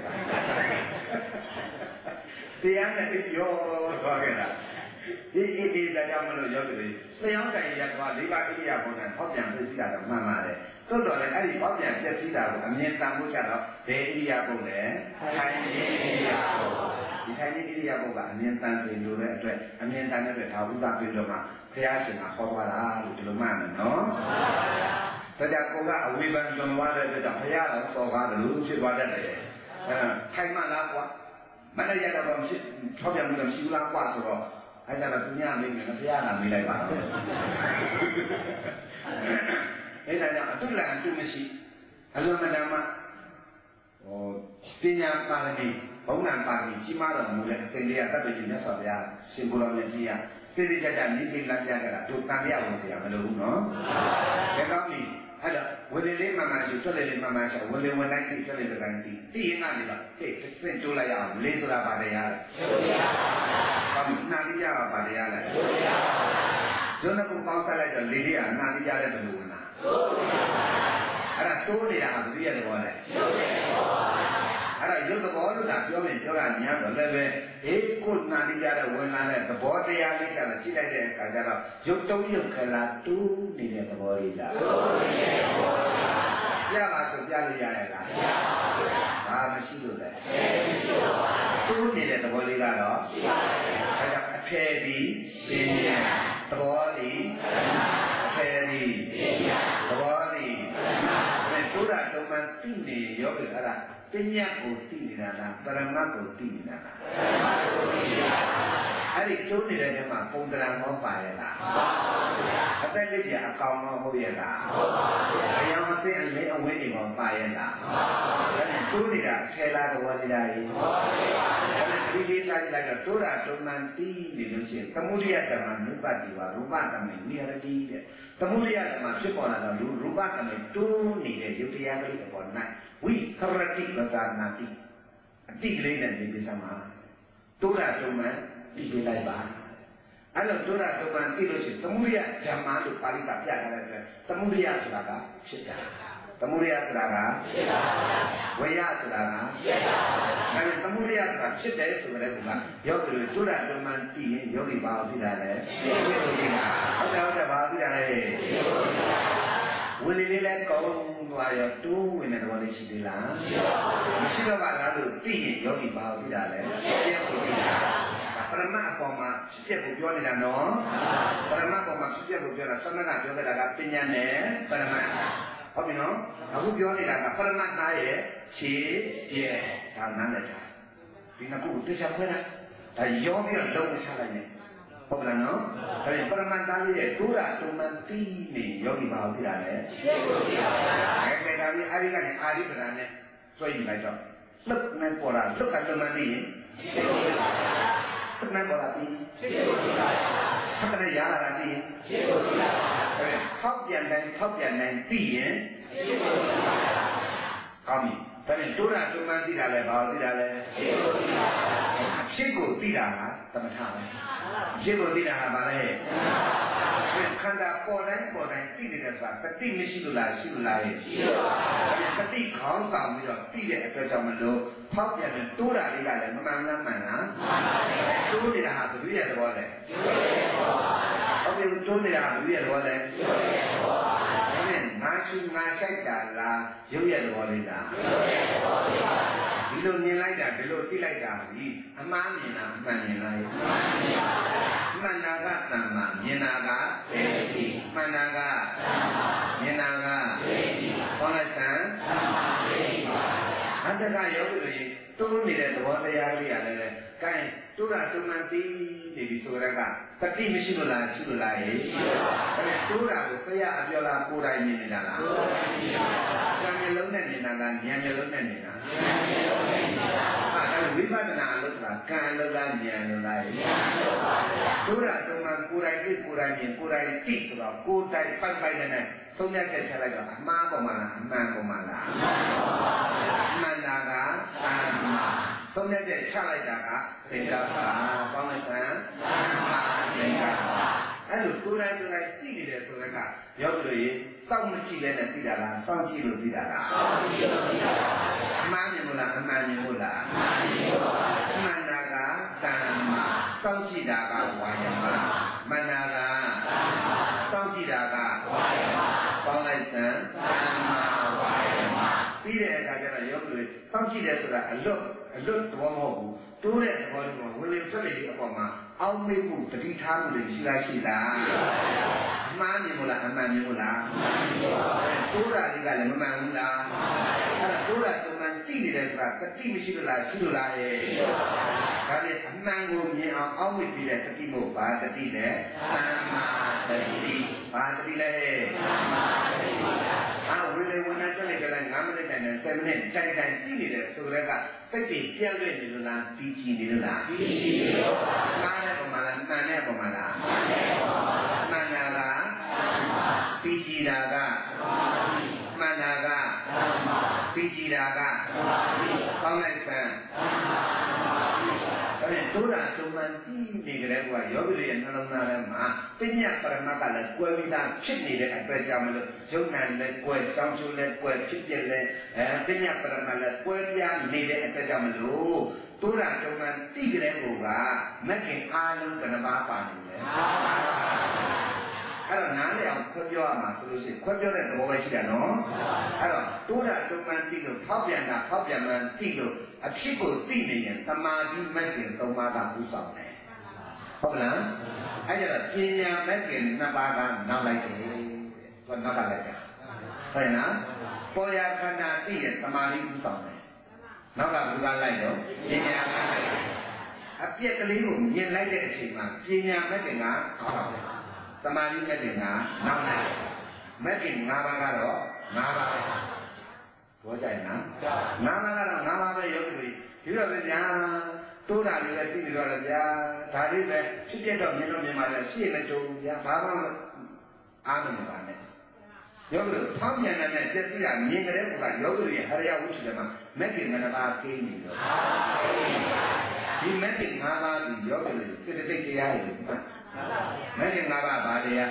တရားနဲ့ပြောသွားခဲ့တာဒီဒါကြောင့်မလို့ရောက်တယ်လျှောင်းတိုင်ရသွား၄ပါးဣရိယာပုနဲ့ဟောပြန်ပြည့်စည်တာတော့မှန်ပါတယ်သို့တော်လည်းအဲ့ဒီဟောပြန်ပြည့်စည်တာကိုအမြင်တန်ဖို့ကြတော့ဘယ်ဣရိယာပုလဲထိုင်ခြင်းဣရိယာပုဒီထိုင်ခြင်းဣရိယာပုကအမြင်တန်ပြင်လို့တဲ့အတွက်အမြင်တန်တဲ့အတွက်ဒါဥစားပြီးတော့မှဘုရားရှင်ကဟောသွားတာလို့ဒီလိုမှတ်မယ်နော်ဒါကြောင့်ကိုကအဝိပန်လွန်သွားတဲ့အတွက်ကြောင့်ဘုရားတော်စော်ကားတယ်လို့ဖြစ်သွားတတ်တယ်ထိုင်မှလားကွာမနေ့ရတော့ဖြစ်ထောက်ပြန်မှုတော့ရှိဘူးလားကွာဆိုတော့အဲ့ဒါတော့သူများမေးမယ်ဘုရားကမေးလိုက်ပါအဲ့ဒါကြောင့်အတုလံအတုမရှိအလုံးမတမ်းမှပညာပါရမီဘုံနာပါရမီကြီးမားတော်မူတဲ့သင်္ကေတတတ်ပြည်မြတ်စွာဘုရားရှင်ဘုရားမြတ်ကြီးဟာတိတိကျကျနိမိတ်လက်ပြကြတာတို့တန်ရဝင်တရားမလို့ဘူးနော်ဒါကောင်းပြီအဲ့တော့ဝင်လေလေးမှန်မှန်ရှိထွက်လေလေးမှန်မှန်ရှိဝင်လေဝင်တိုင်းသိထွက်လေတိုင်းသိသိရင်ကနေတော့ဟေ့တစ်စင်တိုးလိုက်ရအောင်လေးဆိုတာပါတရားလေဘာလို့နာလိရပါတရားလဲဇုံကပေါင်းဆက်လိုက်တော့လေးလေးကနာလိရတဲ့ဘယ်လိုဝင်လာအဲ့ဒါတိုးနေတာဟာဘယ်လိုရလဲဘောလဲအဲ့ဒါရုပ်သဘောလို့သာပြောရင်ပြောတာများတော့လည်းပဲကိုနာတိကြတဲ့ဝင်လာတဲ့သဘောတရားလေးကတော့ကြည့်လိုက်တဲ့အခါကျတော့ရုပ်တုံးရုပ်ခလာတူးနေတဲ့သဘောလေးလားပြပါဆိုပြလို့ရရဲ့လားဘာမရှိလို့လဲတူးနေတဲ့သဘောလေးကတော့ရှိပါတယ်အဲဒါအဖေဒီပညာသဘောလေးအဖေဒီပညာသဘောလေးတူးတာတုံးမှသိနေရောပြီအဲ့ဒါပညာကိုသိနေတာလားပရမတ်ကိုသိနေတာလားအဲ့ဒီတိုးနေတဲ့နေရာမှာပုံတရာမောပါရဲ့လားအသက်လေးပြအကောင်မောဟုတ်ရဲ့လားအယောင်အသိအလေးအဝင်းတွေမောပါရဲ့လားအဲ့ဒီတိုးနေတာထဲလာတော်နေတာကြီးဒီဒီတိုင်းလိုက်တော့တိုးတာတုံမှန်တီးနေလို့ရှိရင်သမုဒိယဓမ္မနုပတိဝရူပဓမ္မနိရတိတဲ့သမုဒိယဓမ္မဖြစ်ပေါ်လာတော့ရူပဓမ္မတိုးနေတဲ့ယုတ်တရားကလေးပေါ်၌ဝိခရတိပဇာနာတိအတိကလေးနဲ့ဒီကိစ္စမှာတိုးတာတုံမှန်ဒီပေးလိုက်ပါအဲ့လိုတိုးတာတုံမှန်သိလို့ရှိရင်သမုဒိယဓမ္မလို့ပါဠိကပြထားတဲ့အတွက်သမုဒိယဆိုတာကဖြစ်တာသမုဒိယဆိုတာကဖြစ်တာဝေယဆိုတာကဖြစ်တာအဲ့ဒီသမုဒိယဆိုတာဖြစ်တယ်ဆိုတဲ့ကယောဂီတို့တိုးတာတုံမှန်သိရင်ယောဂီဘာကိုသိတာလဲဟုတ်တယ်ဘာသိတာလဲဝိလေးလေးလဲကောင်းသွားရောတိုးဝင်တဲ့သဘောလေးရှိသေးလားမရှိတော့ပါလားလို့သိရင်ယောဂီဘာကိုသိတာလဲပြည့်ကိုသိတာပရမတ်အပေါ်မှာပြည့်ကိုပြောနေတာနော်ပရမတ်အပေါ်မှာပြည့်ကိုပြောတာသမဏပြောခဲ့တာကပညာနဲ့ပရမတ်ဟုတ်ပြီနော်အခုပြောနေတာကပရမတ်သားရဲ့ခြေပြည့်ဒါနားလည်တာဒီနှစ်ခုကိုသိချခွဲတာဒါရောပြီးတော့လုံးဝချလိုက်နေဟုတ်ကဲ့နော်ဒါပြန်ပရမတ်သားရဲ့ဒုရတုံမှန်တီးနေယောဂီဘာကိုသိတာလဲပြည့်ကိုသိတာပါအဲ့ဒါပြီးအာရိကနေအာရိပဒာနဲ့ဆွဲယူလိုက်တော့လှုပ်နေပေါ်လာလှုပ်ကတုံမှန်တီးရင်ပြည့်ကိုသိတာပါလှုပ်နေပေါ်လာပြီးပြည့်ကိုသိတာပါဆက်ကနေရလာတာပြီးရင်ပြည့်ကိုသိတာပါအဲ့ထောက်ပြန်တိုင်းပြီးရင်ပြည့်ကိုသိတာပါကောင်းပြီဒါနဲ့ဒုရတုံမှန်တီးတာလဲဘာကိုသိတာလဲပြည့်ကိုသိတာပါဖြစ်ကိုသိတာကသမထပဲဖြစ်ကိုသိတာကဘာလဲခန္ဓာပေါ်တိုင်းသိနေတဲ့ဆိုတာတတိမရှိလို့လားရှိလို့လားရှိပါဘူးတတိခေါင်းဆောင်ပြီးတော့သိတဲ့အတွက်ကြောင့်မလို့ဖောက်ပြန်တဲ့တိုးတာလေးကလည်းမမှန်လားမှန်လားတိုးနေတာဟာဘယ်သူရဲ့သဘောလဲဟုတ်ပြီတိုးနေတာဘယ်သူရဲ့သဘောလဲငါရှိငါဆိုင်တာလားရုပ်ရဲ့သဘောလေးလားဒီလိုမြင်လိုက်တာဒီလိုသိလိုက်တာဒီအမှားမြင်လားအမှန်မြင်လားမှန်တာကတမ္မာမြင်တာကသေတိမှန်တာကမြင်တာကသေတိဟောလိုက်စံအတ္တကယောဂီတွေတိုးနေတဲ့သဘောတရားလေးရတယ်လေကဲတိုးတာတုံမှန်သိနေပြီဆိုတော့ကတတိမရှိလို့လားရှိလို့လားရှိပါဘူးတိုးတာကိုဖရာအပြောလားကိုယ်တိုင်မြင်နေတာလားကိုယ်တိုင်မြင်ပါဘူးဉာဏ်မျက်လုံးနဲ့နေတာလားဉာဏ်မျက်လုံးနဲ့နေတာဉာဏ်မျက်လုံးနဲ့နေတာအဲ့ဒါဝိပဿနာအလုပ်ကကံအလုပ်လားဉာဏ်အလုပ်လားဉာဏ်အလုပ်ပါဗျာတိုးတာတုံမှန်ကိုယ်တိုင်သိကိုယ်တိုင်မြင်ကိုယ်တိုင်သိဆိုတော့ကိုယ်တိုင်ပိုက်နဲ့သုံးရချက်ချလိုက်တော့အမှားပေါ်မှာလားအမှန်ပေါ်မှာလားအမှန်ပါဗျာမှန်တာကသမ္မာသုံးရချက်ချလိုက်တာကသင်္ကပ္ပပေါင်းလိုက်စံသမ္မာသင်္ကပ္ပအဲ့လိုကိုယ်တိုင်သိနေတယ်ဆိုတဲ့ကရောက်လို့ရေစောင့်မကြည့်လဲနဲ့သိတာလားစောင့်ကြည့်လို့သိတာလားစောင့်ကြည့်လို့သိတာပါအမှန်မြင်လို့လားအမှန်မြင်လို့လားအမှန်မြင်လို့ပါအမှန်တာကသမ္မာစောင့်ကြည့်တာကဝါယမမှန်တာကသမ္မာစောင့်ကြည့်တာကဝါယမပေါင်းလိုက်စံသမ္မာဝါယမပြီးတဲ့အခါကျတော့ရောက်လို့စောင့်ကြည့်တယ်ဆိုတာအလွတ်သဘောမဟုတ်ဘူးတိုးတဲ့သဘောလေးကဝင်လေထွက်လေဒီအပေါ်မှာအောက်မေ့မှုတတိထားမှုတွေရှိလားအမှားမြင်မို့လားအမှန်မြင်မို့လားတိုးတာလေးကလည်းမမှန်ဘူးလားအဲ့ဒါတိုးတာတုံမှန်သိနေတယ်ဆိုတာတတိမရှိလို့လားရှိလို့လားရဲ့ဒါနဲ့အမှန်ကိုမြင်အောင်အောက်မေ့ပြီးတဲ့တတိမို့ဘာတတိလဲသမ္မာတတိဘာတတိလဲသမ္မာတတိဝင်လေဝင်ထွက်လေကလည်း9မိနစ်တိုင်နဲ့7မိနစ်တိုင်သိနေတယ်ဆိုတော့ကစိတ်တွေပြန့်လွင့်နေလို့လားပြီးကြည့်နေလို့လားပြီးကြည့်နေလို့ပါနားတဲ့ပုံမှာလားမှန်တဲ့ပုံမှာလားမှန်တဲ့ပုံမှာမှန်တာကပြီးကြည့်တာကမှန်တာကပြီးကြည့်တာကပေါင်းလိုက်စမ်းဒါတိုးတာသုံးမှန်ပြီးနေကြတဲ့ကွာယောဂီရဲ့နှလုံးသားထဲမှာပညာပရမတ်ကလည်းကွယ်ပြီးသားဖြစ်နေတဲ့အတွက်ကြောင့်မလို့ယုံနာလည်းကွယ်ကြောင်းကျိုးလည်းကွယ်ဖြစ်ပြလည်းပညာပရမတ်လည်းကွယ်ပြနေတဲ့အတွက်ကြောင့်မလို့တိုးတာသုံးမှန်ပြီးကြတဲ့ကိုကမက်ကင်အားလုံးကဏ္ဍပါပါနေတယ်အဲ့တော့နားလည်အောင်ခွဲပြောရမှာဆိုလို့ရှိရင်ခွဲပြောတဲ့သဘောပဲရှိတယ်နော်အဲ့တော့တိုးတာတုံးမှန်သိလို့ဖောက်ပြန်တာဖောက်ပြန်မှန်သိလို့အဖြစ်ကိုသိနေရင်သမာဓိမက်ကင်၃ပါးကဥဆောင်တယ်ဟုတ်လားအဲ့ကျတော့ပညာမက်ကင်၂ပါးကနောက်လိုက်တယ်သူကနောက်ကလိုက်တာဟုတ်လားပေါ်ရခန္ဓာသိရင်သမာဓိဥဆောင်တယ်နောက်ကဘုရားလိုက်တော့ပညာမက်ကင်အပြက်ကလေးကိုမြင်လိုက်တဲ့အချိန်မှာပညာမက်ကင်ကခေါင်းတယ်သမာဓိမက်ကင်ကနောက်လိုက်မက်ကင်၅ပါးကတော့၅ပါးပဲဘောကြိုင်နော်၅ပါးကတော့၅ပါးပဲယောဂီတွေဒီတော့ပဲညာတိုးတာလေးပဲသိနေတော့လေဗျာဒါလေးပဲဖြစ်ပြတော့မြင်လို့မြင်ပါလေရှေ့မတူဘူးဗျာဘာမှအားမနေပါနဲ့ယောဂီတို့ဖောင်းပြန်တဲ့ပြည့်စည်တာမြင်ကြတဲ့ဘုရားယောဂီတွေဟရိယဝိသုတွေမှာမက်ကင်၅ပါးကိန်းနေတော့ဒီမက်ကင်၅ပါးဒီယောဂီတွေစိတ္တိတရားတွေမက်ကင်၅ပါးဘာတရား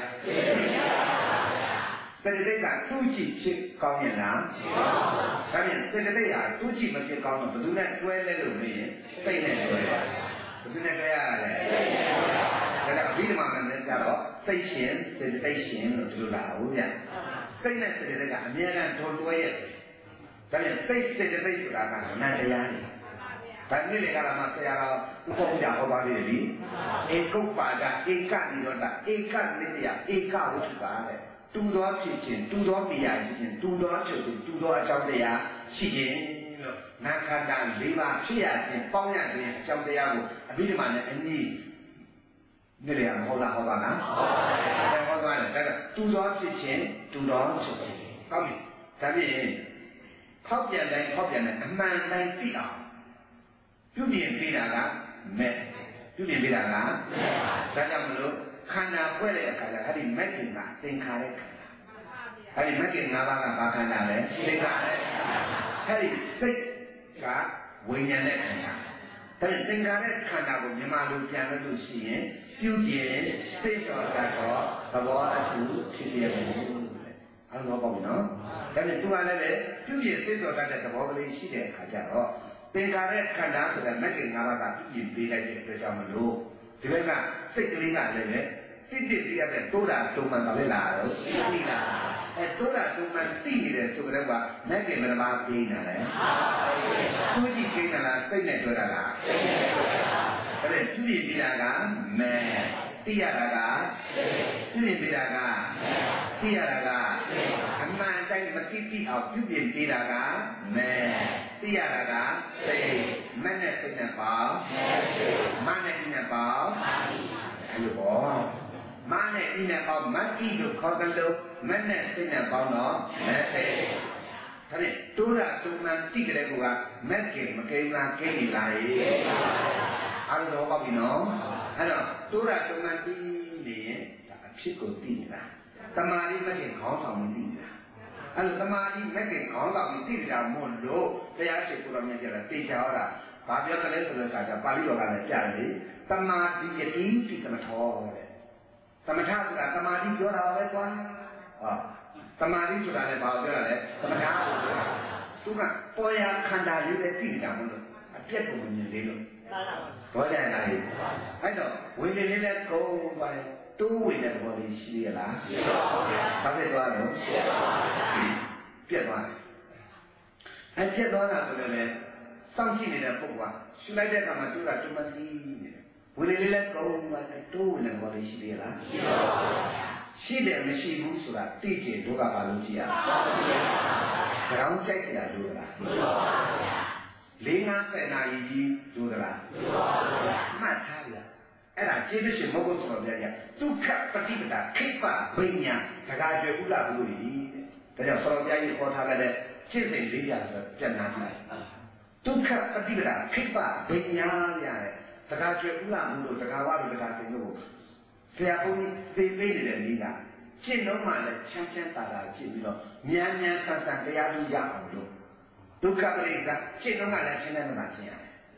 စိတ္တိကသူ့ကြည့်ဖြစ်ကောင်းရဲ့လားဒါပြန်စိတ္တိကသူ့ကြည့်မဖြစ်ကောင်းတော့ဘယ်သူနဲ့တွဲလဲလို့မင်းစိတ်နဲ့တွဲတယ်ဘယ်သူနဲ့တွဲရလဲဒါကအဘိဓမ္မာနဲ့ကြတော့စိတ်ရှင်စိတ္တိရှင်လို့ဒီလိုလာဟုတ်ဗျစိတ်နဲ့စိတ္တိကအမြဲတမ်းတွဲရဲ့ဒါပြန်စိတ်စိတ္တိဆိုတာကနန္တရားနေဒါနည်းလေကလာမှာဆရာတော်ဥပ္ပယဟောပါလေပြီဧကုပ္ပါဒဧကနိရောဓဧကနိတယဧကဝိသုပါတဲ့တူသောဖြစ်ခြင်းတူသောတရားရှိခြင်းတူသောအချုပ်တူသောအကြောင်းတရားရှိခြင်းလို့နာခန္ဓာ၄ပါးဖြစ်ရခြင်းပေါင်းရခြင်းအကြောင်းတရားကိုအဘိဓမ္မာနဲ့အညီနေရဟောလားဟောပါလားဟောသွားတယ်ဒါကတူသောဖြစ်ခြင်းတူသောအချုပ်ခြင်းကောင်းပြီဒါဖြင့်ဖောက်ပြန်တိုင်းဖောက်ပြန်တဲ့အမှန်တိုင်းသိအောင်ပြုပြင်ပေးတာကမဲ့ပြုပြင်ပေးတာကမဲ့ဒါကြောင့်မလို့ခန္ဓာဖွဲ့တဲ့အခါကျအဲ့ဒီမက်ကင်ကသင်္ခါရခန္ဓာအဲ့ဒီမက်ကင်၅ပါးကဘာခန္ဓာလဲသင်္ခါရအဲ့ဒီစိတ်ကဝိညာဉ်နဲ့ခန္ဓာဒါဖြင့်သင်္ခါရခန္ဓာကိုမြန်မာလိုပြန်လို့ရှိရင်ပြုပြင်သိတော်တတ်သောသဘောအတူဖြစ်ပြတယ်အဲ့လိုပေါ့နော်ဒါဖြင့်သူကလည်းပြုပြင်သိတော်တတ်တဲ့သဘောကလေးရှိတဲ့အခါကျတော့သင်္ခါရခန္ဓာဆိုတဲ့မက်ကင်၅ပါးကပြုပြင်ပေးလိုက်တဲ့အတွက်ကြောင့်မလို့ဒီဘက်ကစိတ်ကလေးကလည်းတိတိကျကျတဲ့တိုးတာတုံမှန်ပါလေလားသိလားတိုးတာတုံမှန်သိနေတယ်ဆိုကြတဲ့ကမက်ကင်မနပါပြင်းနေတယ်သူကြည့်ပြင်းနေလားစိတ်နဲ့တွေ့တာလားစိတ်နဲ့တွေ့တာဒါနဲ့ပြုပြင်ပြတာကမဲသိရတာကပြုပြင်ပြတာကသိရတာကအမှန်တိုင်းမသိသိအောင်ပြုပြင်ပြတာကမဲသိရတာကစိတ်မနဲ့စိတ်နဲ့ပေါ့မနဲ့စိတ်နဲ့ပေါ့အဲ့လိုပေါ့မနဲ့စိတ်နဲ့ပေါ့မတိလို့ခေါ်တယ်လို့မနဲ့စိတ်နဲ့ပေါ့တော့မဲ့စိတ်ဒါဖြင့်တိုးတာတုံမှန်တိကြတဲ့ကူကမက်ကင်မကိန်းလားကိန်းနေလားအဲ့လိုတော့ပေါ့ပြီနော်အဲ့တော့တိုးတာတုံမှန်ပြီးနေရင်ဒါအဖြစ်ကိုသိနေတာတမာတိမက်ကင်ခေါင်းဆောင်မှုသိနေတာအဲ့လိုသမာဓိမက်ကင်ခေါင်းဆောင်ပြီးသိကြမို့လို့တရားရှိခိုးတော်မြတ်ကြတာသိချဟောတာဘာပြောကြလဲဆိုတော့ပါဠိတော်ကလည်းကြားတယ်လေသမာဓိယတိတိသမထောတဲ့သမထဆိုတာသမာဓိပြောတာပဲကွာဟောသမာဓိဆိုတာလည်းဘာပြောတာလဲသမထကိုပြောတာသူကပေါ်ရခန္ဓာလေးပဲသိကြမို့လို့အပြက်ကိုမမြင်သေးလို့ဘောကြတာလေအဲ့တော့ဝိညာဉ်လေးလည်းကုန်သွားတယ်တိုးဝင်တဲ့ဘောလေးရှိရလားရှိပါဘူးဗျာဘာဖြစ်သွားလဲရှိပါဘူးပြက်သွားတယ်အဲပြက်သွားတာဆိုလည်းစောင့်ကြည့်နေတဲ့ပုဂ္ဂိုလ်ကရှုလိုက်တဲ့အခါမှာတူတာတူမသိနေတယ်ဝိညာဉ်လေးလည်းကုန်သွားတယ်တိုးဝင်တဲ့ဘောလေးရှိရလားရှိပါဘူးရှိတယ်မရှိဘူးဆိုတာသိကျင်တို့ကဘာလို့ကြည့်ရလဲကြောင်းကြိုက်ကြလို့လားမှန်ပါဗျာ4-5 နာရီကြီးတို့လားမှန်ပါဗျာမှတ်ထားဗျာအဲ့ဒါကျေးဇူးရှင်မဟုတ်ဘူးဆိုတော့ဗျာဒုက္ခပฏิပဒါခိပ္ပဘိညာတကားကျွယ်ဥလာဘူးလို့တဲ့ဒါကြောင့်ဆောတော်ပြကြီးခေါ်ထားတဲ့ကျင့်စဉ်၄ပြဆိုပြန်နာကြည့်ဒုက္ခပฏิပဒါခိပ္ပဘိညာရတယ်တကားကျွယ်ဥလာဘူးလို့တကားဝါလို့တကားတင်လို့ဆရာဘုန်းကြီးသိပေးနေတဲ့နည်းကကျင့်တော့မှလည်းချမ်းချမ်းသာသာကျင့်ပြီးတော့မြန်မြန်ဆန်ဆန်တရားသူရအောင်လို့ဒုက္ခပရိက္ခကျင့်တော့မှလည်းရှင်းတဲ့မှာကျင့်ရတယ်ခ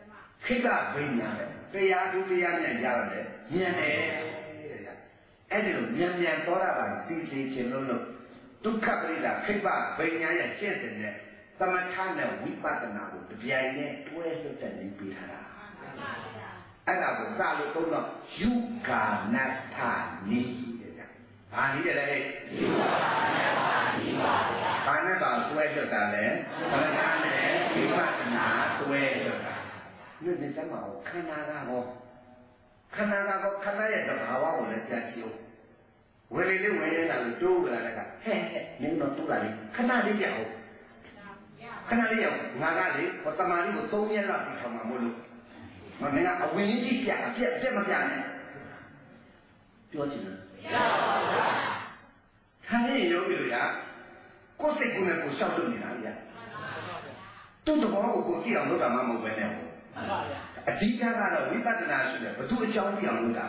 ခိကဘိညာတရားဒုတရားနဲ့ကြားရတယ်ဉာဏ်နဲ့အဲ့ဒီလိုဉာဏ်ဉာဏ်တော်တာပါသိသိချင်းလို့ဒုက္ခပရိဒါခိပဘိညာရဲ့ကျင့်စဉ်နဲ့သမထနဲ့ဝိပဿနာကိုကြိုင်နဲ့တွဲလွတ်တဲ့နေပြီးထားတာအဲ့ဒါကိုစလို့သုံးတော့ယူကာနတ္ထနီးတဲ့ဗျာဘာနည်းလဲယူကာနတ္ထနီးပါဗျာဘာနဲ့တော့တွဲလွတ်တာလဲသမထနဲ့ဝိပဿနာတွဲလွတ်တာဒီနေ့တမအောင်ခန္ဓာကတော့ခန္ဓာရဲ့သဘာဝကိုလည်းကြားကြည့်ဝေလေးဝေနေတာကိုတိုးလာတဲ့ကဟဲ့နင်းတော့တိုးလာလေခဏလေးကြောက်ခဏလေးရောက်ငါကလေဟောတမာလေးကို3ရက်လောက်ပြီးထောင်မှာမို့လို့မင်းကအဝင်ကြီးပြအပြက်မပြနဲ့ပြောချင်တယ်ပြပါဗျာခါနေရုပ်ပြီလို့ရကိုယ်စိတ်ကိုယ်နဲ့ကိုယ်ရှောက်လို့နေတာဗျာသူ့တဘောကိုကြည့်အောင်လုပ်တာမှမဟုတ်ပဲနဲ့ဟုတ်ပါဗျာအဓိကကတော့ဝိပဿနာရှိတယ်ဘသူအကြောင်းကြည့်အောင်လုပ်တာ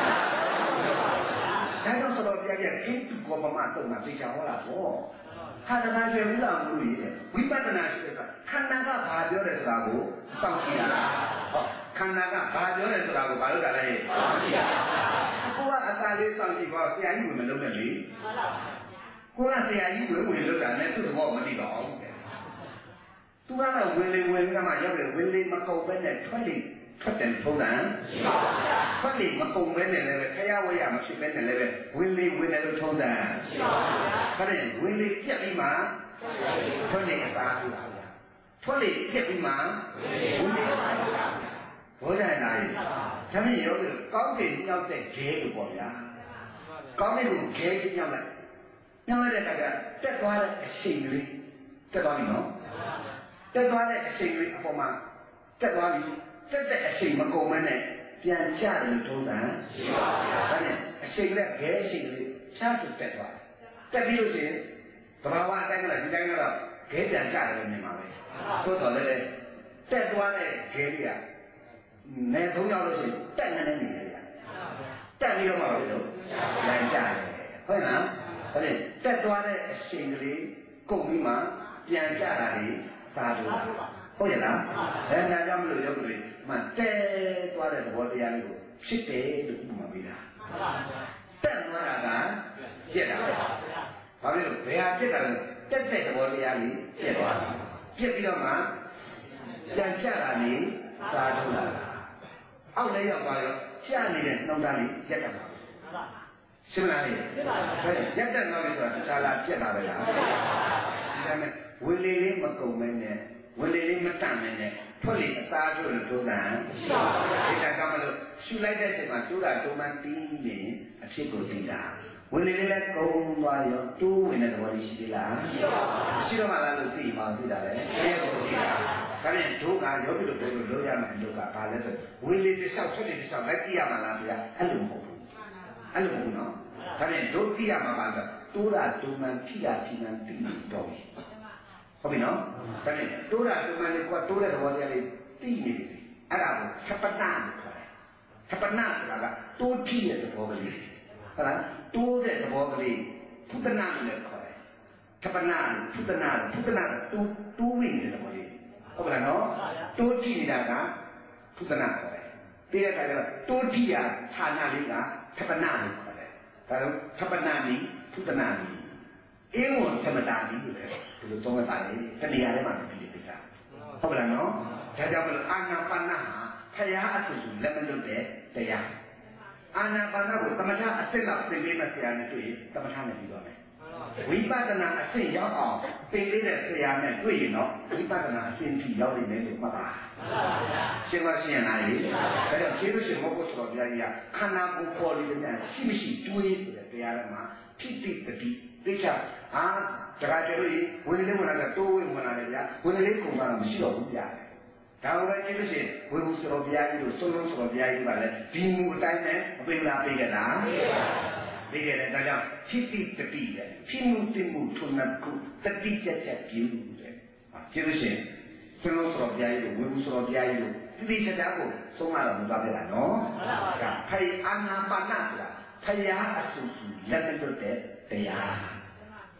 လေဒါတော့ဆိုတော့ပြရဲ့ခိတုကောပမတော့မှာသိချဟောတာပေါ့ခန္ဓာကကျေဥလာမှုကြီးတယ်ဝိပဿနာရှိတဲ့ခန္ဓာကဘာပြောတယ်ဆိုတာကိုစောင့်ကြည့်တာဟောခန္ဓာကဘာပြောတယ်ဆိုတာကိုဘာလို့တာလဲစောင့်ကြည့်တာကိုကအသာလေးစောင့်ကြည့်တော့ဆရာကြီးဝင်မလုပ်နဲ့လေကိုကဆရာကြီးဝင်လုပ်တာနဲ့သူ့သဘောမသိတော့ဘူးသူကတော့ဝင်ကမှရောက်တယ်ဝင်လေမကုန်ပဲနဲ့ထွက်တယ်ထုံးတာရှိပါဗျာထွက်လေမကုန်ပဲနဲ့လည်းခရဝရမဖြစ်ပဲနဲ့လည်းဝင်တယ်လို့ထုံးတာရှိပါဗျာခရက်ဝင်လေပြက်ပြီးမှထွက်လေအသားပြပါဗျာထွက်လေပြက်ပြီးမှဝင်လေအသားပြပါဗျာဘောကြလာရင်ဒါမင်းရောကောင်းတယ်ကြောက်တဲ့ခဲလို့ပေါ့ဗျာကောင်းတယ်ကိုခဲကြီးကြောက်လိုက်တဲ့အခါကျတက်သွားတဲ့အချိန်ကလေးတက်သွားပြီနော်တက်သွားတဲ့အချိန်လေးအပေါ်မှာတက်သွားပြီတက်တဲ့အချိန်မကုန်မနဲ့ပြန်ကြတယ်လို့ထုံးတာရှိပါဗျာဒါနဲ့အချိန်လက်ခဲအချိန်လေးချားတက်သွားတက်ပြီးလို့ရှိရင်သဘာဝအတိုင်းကလည်းဒီတိုင်းကတော့ခဲပြန်ကြတယ်လို့မြင်ပါပဲသို့တော်လည်းတက်သွားတဲ့ခဲလေးကနယ်သုံးရောက်လို့ရှိရင်တက်နေနေတယ်ဗျာတက်ပြီးတော့မှလို့ပြန်ကြတယ်ဟုတ်လားဒါနဲ့တက်သွားတဲ့အချိန်ကလေးကုန်ပြီးမှပြန်ကြတာလေသာဓုဟုတ်ရဲ့လားဒါကြောင့်မလို့ရုပ်ကလေးမှတဲသွားတဲ့သဘောတရားလေးကိုဖြစ်တယ်လို့ဥပမာပေးတာတက်သွားတာကပြက်တာဘာဖြစ်လို့ဘယ်ဟာပြက်တာလဲတက်တဲ့သဘောတရားလေးပြက်သွားတာပြက်ပြီးတော့မှပြန်ကြတာလေသာဓုလာအောက်လည်းရောက်သွားရောကျနေတဲ့နှောင်းသားလေးရက်တာပါရှင်းလားလေရက်တက်သွားပြီဆိုတာတခြားလားပြက်တာပဲလားဒါမဲ့ဝေလေးလေးမကုန်မနဲ့ဝေလေးလေးမတန့်မနဲ့ထွက်လေအသားတို့လို့ထိုးတာရှိပါဘူးဒါကြောင့်မလို့ရှူလိုက်တဲ့အချိန်မှာတိုးတာတိုးမှန်းပြီးနေအဖြစ်ကိုသိတာဝေလေးလေးလည်းကုန်သွားရောတိုးဝင်တဲ့သဘောရှိသေးလားရှိပါဘူးရှိတော့မှလားလို့သိမှသိတာလေအဲ့ဒါကိုသိတာဒါနဲ့ဒုက္ခယောဂီတို့ဘယ်လိုလုပ်ရမလဲဒုက္ခဘာလဲဆိုဝေလေးတစ်လျှောက်ထွက်လေတစ်လျှောက်လိုက်ကြည့်ရမှာလားဗျာအဲ့လိုမဟုတ်ဘူးအဲ့လိုမဟုတ်နော်ဒါနဲ့ဒုသိရမှာပါဆိုတိုးတာတိုးမှန်းဖြီးတာဖြီးမှန်းသိတော့ပြီဟုတ်ပြီနော်ဒါနဲ့တိုးတာတိုးမှန်းလေးကတိုးတဲ့သဘောတရားလေးသိနေပြီအဲ့ဒါကိုသပ္ပနာလို့ခေါ်တယ်သပ္ပနာဆိုတာကတိုးဖြီးတဲ့သဘောကလေးဟုတ်လားတိုးတဲ့သဘောကလေးဖုဒနာလို့ခေါ်တယ်သပ္ပနာဖုဒနာတိုးဝင်တဲ့သဘောလေးဟုတ်ပါလားနော်တိုးဖြီးနေတာကဖုဒနာခေါ်တယ်ပြီးတဲ့အခါကျတော့တိုးဖြီးရဌာနလေးကသပ္ပနာလို့ခေါ်တယ်ဒါတော့သပ္ပနာနီဖုဒနာနီအေဝံသမတာနီလို့လည်းဒီလိုသုံးတာလေတဏှာထဲမှာပြီးပြတာဟုတ်ပါလားနော်ဒါကြောင့်မလို့အာနာပါနဟာဖရာအဆူလက်မလွတ်တဲ့တရားအာနာပါနကိုသမထအစစ်လောက်သင်ပေးမှဆရာနဲ့တွေ့ရင်သမထနဲ့ပြီးတော့မယ်ဝိပဿနာအစစ်ရောက်အောင်သင်ပေးတဲ့ဆရာနဲ့တွေ့ရင်တော့ဝိပဿနာအစစ်ကြီးရောက်နေတယ်လို့မှတ်ပါရှင်းပါရှင်းလားလေဒါကြောင့်ကျေးဇူးရှင်မောဂုတော်ဘုရားကြီးကခန္ဓာကိုယ်ပေါ်လေးများရှိမရှိတွေးဆိုတဲ့တရားထဲမှာဖြစ်တည်တတိသိချဟာတခါကျတော့ဝင်လေးဝင်လာတော့တိုးဝင်လာတယ်ဗျာဝင်လေးကုန်တာမရှိတော့ဘူးဗျာဒါကိုပဲကျေးဇူးရှင်ဝေဘူးဆိုတော်ဘုရားကြီးတို့ဆုံးလုံးဆိုတော်ဘုရားကြီးကလည်းဒီမူအတိုင်းနဲ့အပိလာပေးကြတာပေးကြတယ်ဒါကြောင့်ဖြစ်တည်တတိလေဖြစ်မှုသိမှုထုံနှပ်ခုတတိကြကြပြုတယ်ကျေးဇူးရှင်ဆုံးလုံးဆိုတော်ဘုရားကြီးတို့ဝေဘူးဆိုတော်ဘုရားကြီးတို့တိတိကျကျကိုဆုံးမတော်မူသွားပြတာနော်ဒါဖိုင်အာနာပါနဆိုတာဖယားအဆူဆူလက်မလွတ်တဲ့တရား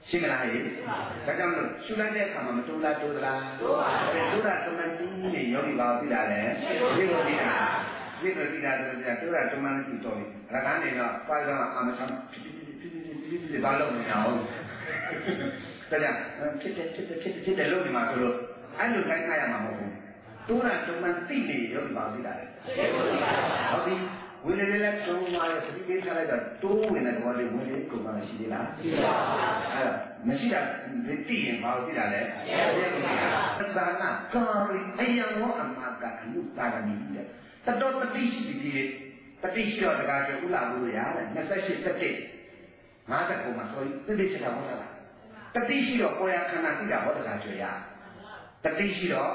ရှင်းမလားဟဲ့ဒါကြောင့်လို့ရှုလိုက်တဲ့အခါမှာမတူလားတူသလားတူတာတမန်တီးနဲ့ယောဂီဘာကိုသိတာလဲဒီလိုသိတာတူတာတမန်တီးတော်ပြီရဟန်းနေတော့ပါရမအာမဆောင်ဘာလို့မရအောင်ဒါကြောင့်ဖြစ်တယ်လို့ဒီမှာဆိုလို့အဲ့လိုခိုင်းထားရမှာမဟုတ်ဘူးတူတာတမန်တီးနေယောဂီဘာကိုသိတာလဲဟုတ်ပြီဝိနည်းလည်းတုံးသွားတယ်သတိလေးထားလိုက်တော့တိုးဝင်တဲ့ဘောလေးဝင်လေးကုန်မှရှိသေးလားရှိပါဘူးအဲ့ဒါမရှိတာသိရင်ဘာလို့သိတာလဲသာနာကာရိအယံဝအမကအနုတာရမီတဲ့တတော်တတိရှိပြီတတိရှိတော့တကားကျော်ဥလာဘူးရတယ်28တတိ50ကုန်မှဆိုရင်သိချင်တာဟုတ်လားတတိရှိတော့ပေါ်ရခန္ဓာသိတာဟောတကားကျော်ရတတိရှိတော့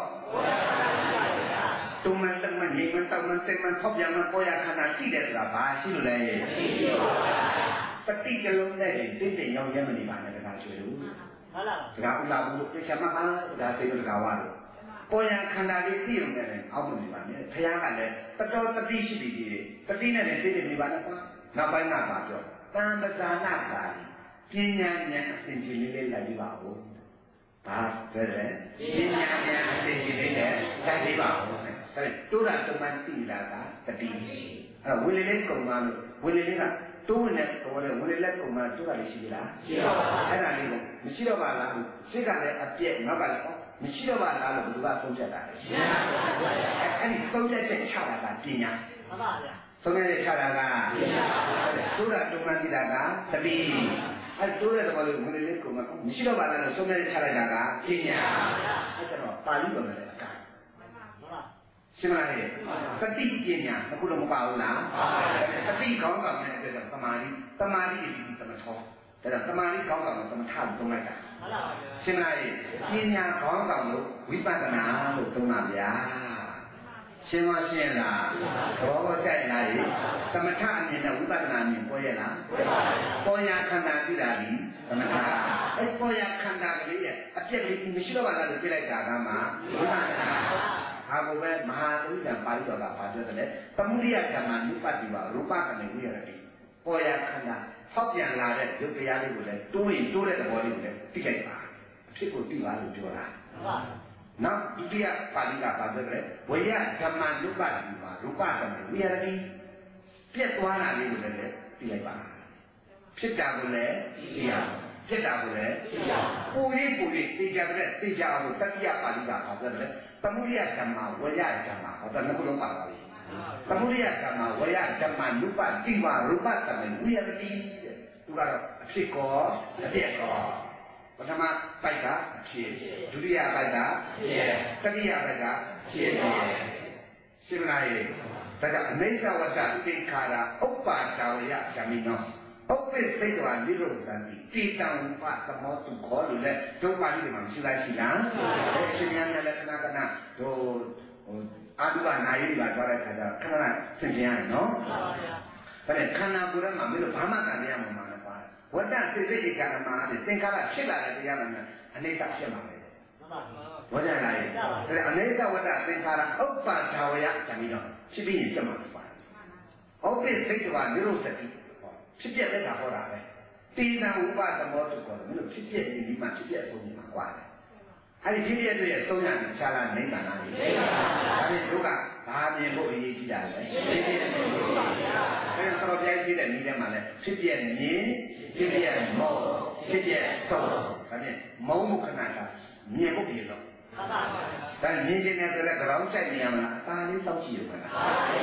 တုံမှန်တမန်နေမှတောင်းမှတက်မှထောက်ပြန်မှပေါ်ရခန္ဓာသိတယ်ဆိုတာဘာရှိလို့လဲတတိကလုံးနဲ့တိရောက်ရမနေပါနဲ့တကားကျွေးလို့ဟုတ်လားတကားဥလာဘူးလို့ပြချမှာဒါသိလို့တကားဝါလို့ပေါ်ရခန္ဓာလေးသိရုံနဲ့အောက်မနေပါနဲ့ဖခင်ကလည်းတတော်တတိရှိပြီဒီတတိနဲ့လည်းသိနေပါနဲ့ကွာနောက်ပိုင်းကပါပြောတန်ပဇာနာကာပညာဉာဏ်အစဉ်ကြီးလေးလိုက်ပြီးပါဦးဘာတဲ့ပညာဉာဏ်အစဉ်ကြီးလေးနဲ့လိုက်ပြီးပါဦးတိုးတာတမန်တိလာကတတိအဲ့ဝေလေလေးကုံသွားလို့ဝေလေလေးကတိုးဝင်တဲ့တော်တဲ့ဝေလေလက်ကုံမှာတိုးတာလေးရှိသလားရှိပါဘူးအဲ့ဒါလေးကိုမရှိတော့ပါလားစိတ်ကလည်းအပြည့်နောက်ကလည်းမရှိတော့ပါလားလို့ဘုရားဆုံးဖြတ်တာလေရှိပါဘူးအဲ့ဒီဆုံးဖြတ်ချက်ချတာကပညာမှန်ပါဗျာဆုံးဖြတ်ချက်ချတာကပညာတိုးတာတမန်တိလာကတတိအဲ့တိုးတဲ့တော်လေးဝေလေလေးကုံမှာမရှိတော့ပါလားလို့ဆုံးဖြတ်ချက်ချလိုက်တာကပညာအဲ့တော့ပါဠိတော်နဲ့အကရှင်းမလားဟဲ့တတိပညာအခုတော့မပါဘူးလားတတိကောင်းကောင်းနဲ့အဲ့ဒါသမာဓိဒီသမထောဒါကြောင့်သမာဓိကောင်းကောင်းနဲ့သမထလို့သုံးလိုက်တာဟုတ်လားရှင်းမလားဟဲ့ပညာကောင်းကောင်းလို့ဝိပဿနာလို့သုံးတာဗျာရှင်းမရှင်းလားဘောကြိုက်လားဟဲ့သမထအမြင်နဲ့ဝိပဿနာအမြင်ပေါ်ရလားပေါ်ရခန္ဓာပြတာဒီသမထအဲ့ပေါ်ရခန္ဓာကလေးရဲ့အပြည့်လေးမရှိတော့ပါလားလို့ပြလိုက်တာကမှဝိပဿနာဟာဘုပဲမဟာသုဒ္ဓံပါဠိတော်ကဘာပြောတယ်လဲသမှုရိယဓမ္မနုပတ္တိဝရူပကနေဝိရတိပေါ်ရခန္ဓာဟောက်ပြန်လာတဲ့ရုပ်တရားလေးကိုလည်းတိုးရင်တိုးတဲ့သဘောလေးကိုလည်းသိလိုက်ပါအဖြစ်ကိုသိပါလို့ပြောတာနောက်ဒုတိယပါဠိကဘာပြောတယ်လဲဝိရဓမ္မနုပတ္တိဝရူပကနေဝိရတိပြက်သွားတာလေးကိုလည်းသိလိုက်ပါဖြစ်တာကိုလည်းသိရဖြစ်တာကိုလည်းပူရိသိကြတဲ့သိကြအောင်တတိယပါဠိကဘာပြောတယ်လဲသမုဒိယဓမ္မဝရဓမ္မဟောတယ်နှစ်ခုလုံးပါပါပြီသမုဒိယဓမ္မဝရဓမ္မနုပတိဝရူပတမေဝိရတိတဲ့သူကတော့အဖြစ်ကောအပြည့်ကောပထမပိုက်ကအဖြစ်ဒုတိယပိုက်ကအဖြစ်တတိယပိုက်ကအဖြစ်ရှင်းမလားဒါကြောင့်အနိစ္စဝတ္တဥပိ္ခာရာဥပ္ပါဒဝယဓမ္မိနောဥပ္ပိစိတ်တော်နိရောဓသံတိတံဥပသမောတုခေါ်လို့လေဒုပါဠိတွေမှာရှိလားရှိလားအရှင်မြတ်လက္ခဏာကနာတို့အာတုဘနာယီကသွားတဲ့ခါကျခဏခဏသင်ပြန်ရတယ်နော်မှန်ပါဗျာဒါနဲ့ခန္ဓာကိုယ်ထဲမှာမင်းတို့ဘာမှတန်တရားမမှန်တော့ပါဝတ္တစိတ်ကဓမ္မအဖြစ်သင်္ခါရဖြစ်လာတဲ့တရားမှန်အနိစ္စဖြစ်မှာပဲမှန်ပါဝတ္တလာရေးဒါအနိစ္စဝတ္တသင်္ခါရဥပ္ပါဒဝယဓမ္မိနောဖြစ်ပြီးရင်ပြတ်မှာပါဥပ္ပိစိတ်တော်နိရောဓသတိဖြစ်ပြတဲ့ကဟောတာပဲတေနံဥပသမောတုခေါ်တယ်မလို့ဖြစ်ပြနေပြီးမှဖြစ်ပြဆုံးနေမှာကွာတယ်အဲ့ဒီဖြစ်ပြရဲ့သုံးရနေခြားလာနိဗ္ဗာန်လားဒါနဲ့တို့ကဘာမြင်ဖို့အရေးကြီးတာလဲဖြစ်ပြနေလို့ပါဗျာအဲ့ဒါတော့ပြိုင်ပြတဲ့နေ့ထဲမှာလဲဖြစ်ပြမြင်ဖြစ်ပြမောဖြစ်ပြဆုံးဒါနဲ့မုံမှုခဏကမြင်ဖို့ပြေတော့မှန်ပါပါဒါမြင်ခြင်းနဲ့ဆိုလဲကြောင်းဆိုင်နေရမလားအသာလေးစောင့်ကြည့်ရမလားဒါနဲ့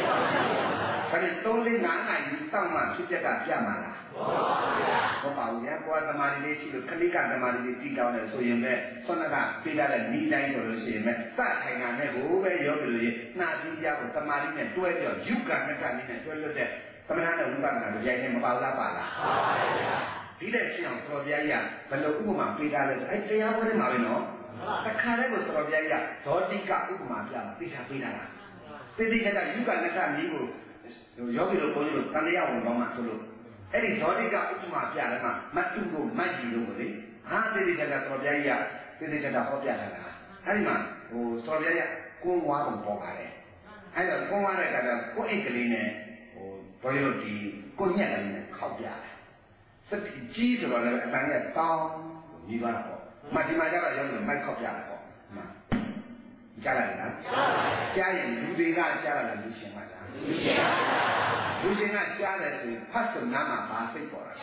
3-4-5နာရီစောင့်မှဖြစ်ပြကပြမှာလားဟုတ်ပါဘူးဗျာကိုယ်သမာဓိလေးရှိလို့ခဏိကသမာဓိလေးတည်တောင်းတယ်ဆိုရင်ပဲဆွမ်းကပေးထားတဲ့ဤတိုင်းဆိုလို့ရှိရင်ပဲစထိုင်တာနဲ့ကိုပဲရောပြီလို့ရင်နှာပြီးကြကိုသမာဓိနဲ့တွဲပြောယုကနကနည်းနဲ့တွဲလွတ်တဲ့သမဏနဲ့ဝိပဿနာတို့ရိုက်နေမပါဘူးလားပါလားပါပါဗျာဒီတဲ့ရှင်းအောင်တော်ပြားကြီးဘယ်လိုဥပမာပေးထားလဲဆိုအဲ့တရားဟောနေမှာပဲနော်တခါတည်းကိုတော်ပြားကြီးဇောတိကဥပမာပြမှာသိချပေးတာလားသိသိချက်ကယုကနကနည်းကိုယောဂီတို့ဘုန်းကြီးတို့တန်တရားဝင်တော့မှဆိုလို့အဲ့ဒီဇောတိကဥပမာပြတယ်မှာမတူကိုမတ်ကြီးတို့ကိုလေဟာသိသိချက်ကတော်ပြားကြီးသိသိချက်ကဟောပြတာလားအဲ့ဒီမှာတော်ပြားကြီးကိုဝါအောင်ပေါ်ပါတယ်အဲ့တော့ကိုဝါတဲ့ကကိုအိတ်ကလေးနဲ့ဘုန်းကြီးတို့ဒီကိုညက်တယ်နဲ့ခောက်ပြတယ်စတိကြီးဆိုတော့လည်းအတန်ကြီးတောင်းညီသွားတာပေါ့မဒီမှာကျတော့ရောက်လို့မိုက်ခောက်ပြတာပေါ့ကြားလိုက်လားကြားရင်လူတွေကကြားလာတယ်လူရှင်ကကြားလူရှင်ကကြားတယ်ဆိုရင်ဖတ်ဆုံးနားမှာဘာစိတ်ပေါ်တာ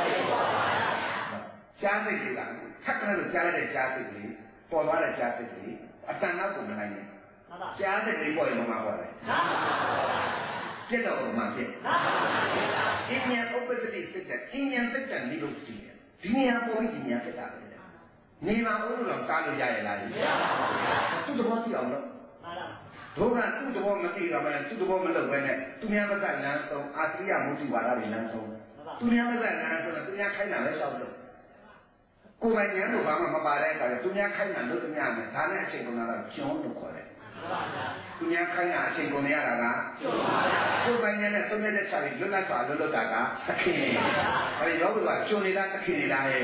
ကြားစိတ်တွေကထပ်ကလေးကြားလိုက်တဲ့ကြားစိတ်ကလေးပေါ်သွားတဲ့ကြားစိတ်ကလေးအတန်နောက်ကိုမနိုင်နဲ့ကြားစိတ်ကလေးပေါ်ရင်မမပေါ်တယ်ပြတ်တော့မှပြတ်အင်းညာဥပ္ပတ္တိစိတ်တဲ့အင်းညာစိတ်ကနိရောဓတိဒီနေရာပေါ်ပြီးဒီနေရာပြတ်တာပဲနေမှာဘုလို့တော့တားလို့ရရဲ့လားမရပါဘူးသူ့သဘောသိအောင်လို့ဒုက္ခသူ့သဘောမသိတော့မှသူ့သဘောမလုပ်ဘဲနဲ့သူများမကလမ်းဆုံးအာတိယမုတိဝါဒတွေလမ်းဆုံးသူများမကလမ်းဆုံးသူများခိုင်းတာပဲရှောက်လို့ကိုယ်ပိုင်ဉာဏ်တို့ဘာမှမပါတဲ့အခါကျသူများခိုင်းတာလို့သူများမယ်ဒါနဲ့အချိန်ကုန်တာတော့ကျွန်းလို့ခေါ်တယ်သူများခိုင်းတာအချိန်ကုန်ရတာကကျွန်းပါကိုယ်ပိုင်ဉာဏ်နဲ့သုံးတဲ့ချက်ပြီးလွတ်လပ်စွာလွတ်လွတ်တာကသခင်အဲဒီယောဂီကကျွန်းနေတာသခင်နေတာရဲ့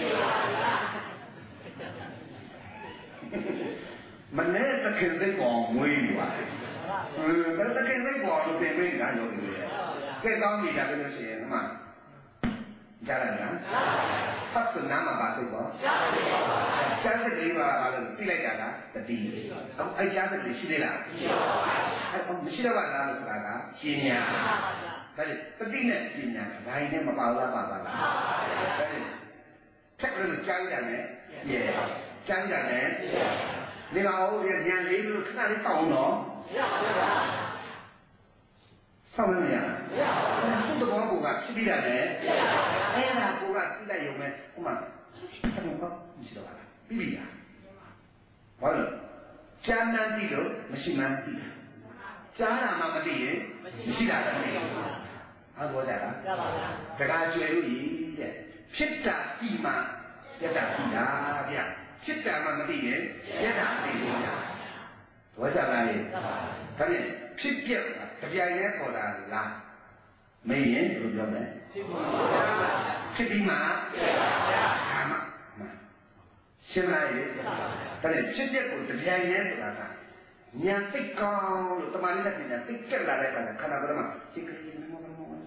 မနဲ့သခင်သိပေါ်မွေးอยู่ပါတယ်သခင်သိပေါ်လို့ပြင်ပေးတာယောဂီတွေကဲကောင်းပြီဒါပဲလို့ရှိရင်မှကြားလိုက်လားဖတ်တဲ့နာမပါသိပေါ်ကြားတဲ့လေးပါလို့သိလိုက်တာကတတိအဲ့ကြားတဲ့လေးရှိသေးလားမရှိတော့ပါလားလို့ဆိုတာကပညာဒါလေတတိနဲ့ပညာဒါရင်နဲ့မပါလားပါပါလားဒါလေထက်ကလေးကြားရတယ်ရဲ့ကြားရတယ်နေပါဦးဉာဏ်လေးလို့ခဏလေးတောင်းတော့ဆောင်းနေရသူ့တဘောကဖြစ်ပြီးရတယ်အဲ့ဒါကိုကသိလိုက်ရုံပဲဥမာအဲ့ဒါမရှိတော့ဘူးပြီးပြီလားဘာလို့ကြားမှန်းသိလို့မရှိမှန်းသိကြားတာမှမသိရင်မရှိတာလည်းမသိဘူးဟုတ်ပါကြလားတခါကျွေလို့ကြီးတဲ့ဖြစ်တာပြီးမှပြတ်တာပြီးတာဗျဖြစ်တာမှမသိရင်ပြတ်တာသိလို့ရဘောကြလားလေဒါဖြင့်ဖြစ်ပြက်တပြိုင်တည်းပေါ်တာလားမင်းရင်ဘယ်လိုပြောမလဲဖြစ်ပြီးမှဒါမှရှင်းလားရေဒါနဲ့ဖြစ်ပြက်ကိုတပြိုင်တည်းဆိုတာကညာသိကောင်းလို့တမန်လေးနဲ့ညာသိကက်လာတဲ့အခါခန္ဓာကိုယ်မှာဒီကလေးမော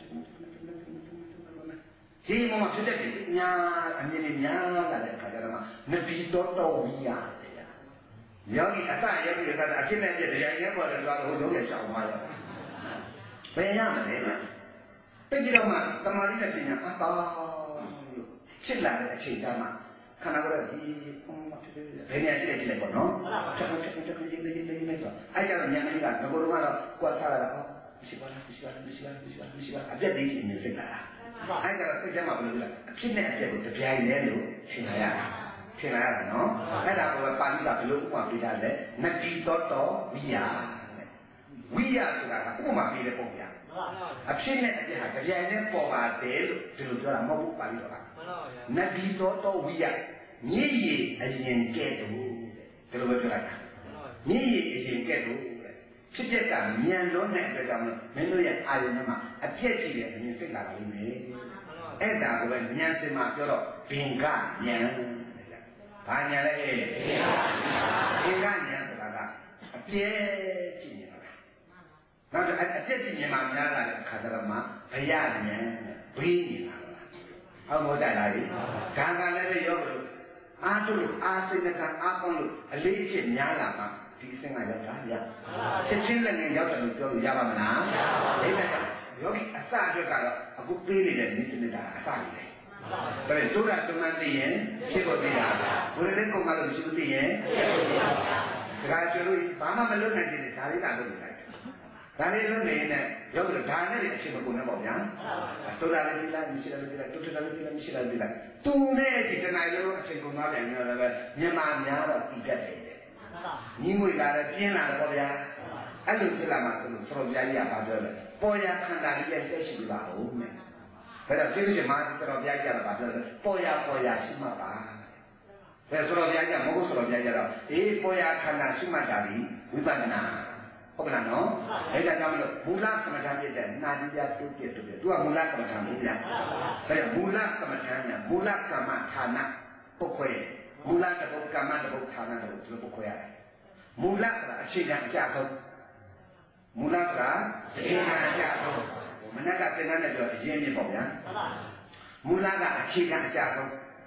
ဒီမှာဖြစ်တဲ့ညာအမြင်နဲ့ညာလာတဲ့အခါကျတော့နဗီတော်ဝိရတယ်ယောဂီအစယောဂီကအဖြစ်နဲ့ပြတရားရဲပေါ်တယ်သွားလို့ရုံးရချောင်းသွားရောဘယ်ရမလဲတိတ်ပြီးတော့မှတမာရီနဲ့ပညာအပေါင်းလို့ဖြစ်လာတဲ့အချိန်တည်းမှာခန္ဓာကိုယ်ကဒီဘယ်နေရာရှိတယ်ပေါ့နော်တက်ရေးဆိုအဲ့ကြတော့ဉာဏ်လေးကငကိုယ်ကတော့ကွာထားတာမရှိပါလားအပြက်သေးခြင်းနဲ့စိတ်လာတာအဲ့ကြတော့စိတ်ထဲမှာဘယ်လိုလဲအဖြစ်နဲ့အပြက်ကိုတပြိုင်တည်းလို့ရှင်းလာရတာထင်လာရတာနော်အဲ့ဒါကိုပါဠိကဘယ်လိုဥပမာပေးတာလဲနတိတော်ဝိယဝိယဆိုတာကဥပမာပေးတဲ့ပုံပြအဖြစ်နဲ့အပြစ်ဟာကြိုင်နဲ့ပေါ်ပါတယ်လို့ဒီလိုပြောတာမဟုတ်ဘူးပါဠိတော်ကနတိတော်ဝိယမြည်ရည်အရင်ကဲ့သို့ဒီလိုပဲပြောလိုက်တာမြည်ရည်အရင်ကဲ့သို့ဖြစ်ပြက်ကမြန်လွန်းတဲ့အတွက်ကြောင့်မင်းတို့ရဲ့အာယုံထဲမှာအပြက်ကြီးတဲ့အရင်စိတ်လာတာလိမ့်မယ်အဲ့ဒါကိုပဲဉာဏ်စင်မှာပြောတော့ဘင်္ဂဉာဏ်ဘာညာလဲအင်္ဂညာဆိုတာကအပြည့်ကြည့်နေတာနောက်တော့အပြည့်ကြည့်နေမှများလာတဲ့အခါကျတော့မှဘယညာဘေးနေတာဟုတ်မို့တယ်လားဒီဂံကလည်းရောလို့အားထုတ်လို့အားစိတ်ကအားကောင်းလို့အလေးအကျင့်များလာမှဒီအဆင့်ကရောက်တာဗျာချက်ချင်းလည်းငယ်ရောက်တယ်လို့ပြောလို့ရပါမလားမရပါဘူးဒါပေမဲ့ယောဂီအစအတွက်ကတော့အခုပေးနေတဲ့နိစ္စနေတာအစကြီးတယ်ဒါပေမဲ့တို့ရတမန်သိရင်ဖြစ်ဖို့သိတာဘယ်လိုလဲကုန်မှလို့ရှိလို့သိရင်ဒါကကျလို့ဘာမှမလုပ်နိုင်တဲ့ဒါလေးကလုပ်နေလိုက်ဒါလေးလုပ်နေရင်ရောဒါနဲ့အချိန်မကုန်နဲ့ပေါ့ဗျာတို့ရလည်းသိလားမရှိလားသိလားတို့ရလည်းသိလားမရှိလားသိလားသူနဲ့ဒီတနိုင်လုံးအချိန်ကုန်သွားပြန်တော့လည်းမြန်မာများတော့ပြီးတတ်တယ်ညီငွေလာတယ်ပြင်းလာတယ်ပေါ့ဗျာအဲ့လိုဖြစ်လာမှဆိုလို့ဆော်ပြားကြီးကဘာပြောလဲပေါ်ရခန္ဓာလေးရဲ့တက်ရှိပါဦးမယ်ဘယ်တော့သိလို့မှဆော်ပြားကြီးကဘာပြောလဲပေါ်ရရှိမှပါဘယ်ဆော်ပြားကြီးမဟုတ်ဆော်ပြားကြီးတော့အေးပေါ်ရခန္ဓာရှိမှတာဒီဝိပဿနာဟုတ်ကလားနော်အဲ့ဒါကြောင့်မလို့မူလကမ္မထာပြည့်တဲ့နာတိယတုပြည့်သူကမူလကမ္မထာမဟုတ်ဗျာဒါကြောင့်မူလကမ္မထာညာမူလကမ္မဌာနပုဂ္ဂိုလ်မူလတပုတ်ကမ္မတပုတ်ဌာနတပုတ်ဒီလိုပုဂ္ဂိုလ်ရတယ်မူလကအခြေခံအကြဆုံးမူလကအခြေခံအကြဆုံးမနက်ကသင်္ကန်းနဲ့ပြောအရင်မြင်ပေါ့ဗျာမူလကအခြေခံအကြဆုံးက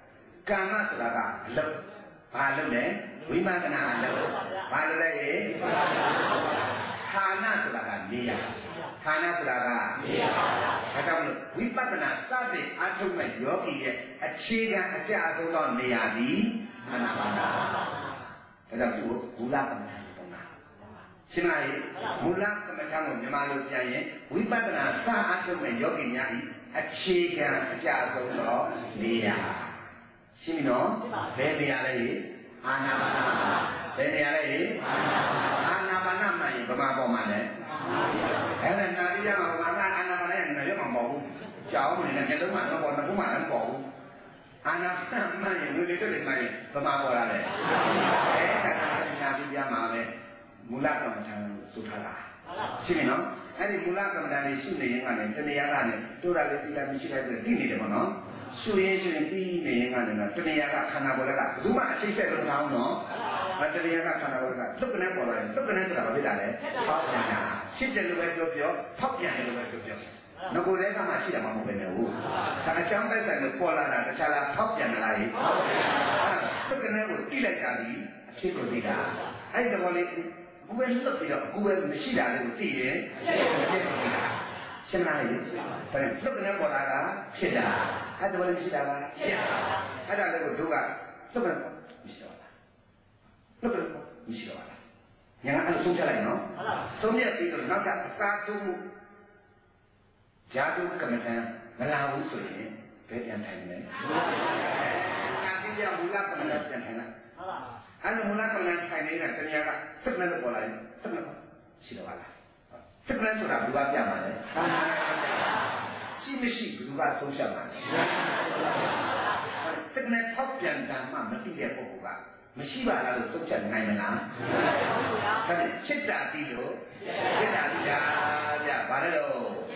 ကာမဆိုတာကအလုပ်ဘာလုပ်လဲဝိပဿနာအလုပ်ဘာလုပ်လဲဌာနဆိုတာကနေရာဌာနဆိုတာကနေရာဒါကြောင့်လို့ဝိပဿနာစတဲ့အာထုံးမဲ့ယောဂီရဲ့အခြေခံအကျအဆုံးသောနေရာဒီအာနာပါနာဒါကြောင့်သူမူလကမ္မဋ္ဌာန်းပုံနာရှင်းလားမူလကမ္မဋ္ဌာန်းကိုမြန်မာလိုပြန်ရင်ဝိပဿနာစအာထုံးမဲ့ယောဂီများဤအခြေခံအကျအဆုံးသောနေရာရှင်းပြီနော်ဘယ်နေရာလဲအာနာပါနာဘယ်နေရာလဲအာနာပါနာမှရင်ဗမာပေါ်မှာလဲအဲ့ဒါနာရီရမှာဗမာအာနာပါနာရဲ့နေရာမှာမဟုတ်ဘူးကြောင်းနေနဲ့မျက်လုံးမှာတော့ပေါ်မှာဘုမှလည်းပေါ်ဘူးအာနာပါနာမှရင်လူတွေတွေ့တယ်မှရင်ဗမာပေါ်လာတယ်အဲ့ဒါကနာရီရမှာပဲမူလကမ္မဋ္ဌာန်းလို့ဆိုထားတာရှင်းပြီနော်အဲ့ဒီမူလကမ္မဋ္ဌာန်းလေးရှုနေရင်ကလည်းတဏှာကနေတိုးတာလေးပြီးလိုက်မရှိလိုက်ပြီးသိနေတယ်ပေါ့နော်ရှုရင်ပြီးနေရင်ကလည်းတဏှာကခန္ဓာပေါ်ကဘယ်သူမှအရှိတ်ဆက်လို့မထားဘူးနော်တဏှာကခန္ဓာပေါ်ကသုတ်ကနေပေါ်လာတယ်သုတ်ကနေဆိုတာဘာဖြစ်တာလဲဖောက်ပြန်တာဖြစ်တယ်လို့ပဲပြောဖောက်ပြန်တယ်လို့ပဲပြောငကိုယ်တည်းကမှရှိတာမှမဟုတ်ပဲနဲ့ဟုတ်ဒါအကြောင်းတိုက်ဆိုင်လို့ပေါ်လာတာတခြားလားဖောက်ပြန်လာရင်သုတ်ကနေကိုတိလိုက်တာဒီအဖြစ်ကိုသိတာအဲ့ဒီတော့လေကိုယ်ပဲလွတ်ပြီးတော့ကိုယ်ပဲမရှိတာလေးကိုသိရင်ဖြစ်ကိုသိတာရှင်းလားလေဘယ်သုတ်ကနေပေါ်လာတာဖြစ်တာအဲ့ဒါလည်းရှိတာပါဖြစ်တာအဲ့ဒါလည်းကိုတို့ကသုတ်ကနေမရှိတော့ဘူးလုတ်လို့မရှိတော့ပါလားညာအဲ့လိုဆုံးဖြတ်လိုက်နော်ဆုံးဖြတ်ပြီးတော့နောက်ကအစာတုံးမှုဂျာတုကမ္မဋ္ဌာန်းမလာဘူးဆိုရင်ဘယ်ပြန်ထိုင်မလဲနာတိယမူလကမ္မဋ္ဌာန်းပြန်ထိုင်လိုက်အဲ့လိုမူလကမ္မဋ္ဌာန်းထိုင်နေတာတရားကစက်နဲ့လို့ပေါ်လာရင်စက်နဲ့ရှိတော့ပါလားစက်နဲ့ဆိုတာဘယ်ကပြမှာလဲရှိမရှိဘယ်သူကဆုံးဖြတ်မှာလဲစက်နဲ့ဖောက်ပြန်တာမှမသိတဲ့ပုဂ္ဂိုလ်ကမရှိပါလားလို့သုံးချက်နိုင်မလားဟုတ်ကဲ့ချစ်တာပြီးလို့ချစ်တာပြီးတာဗျဘာလဲလို့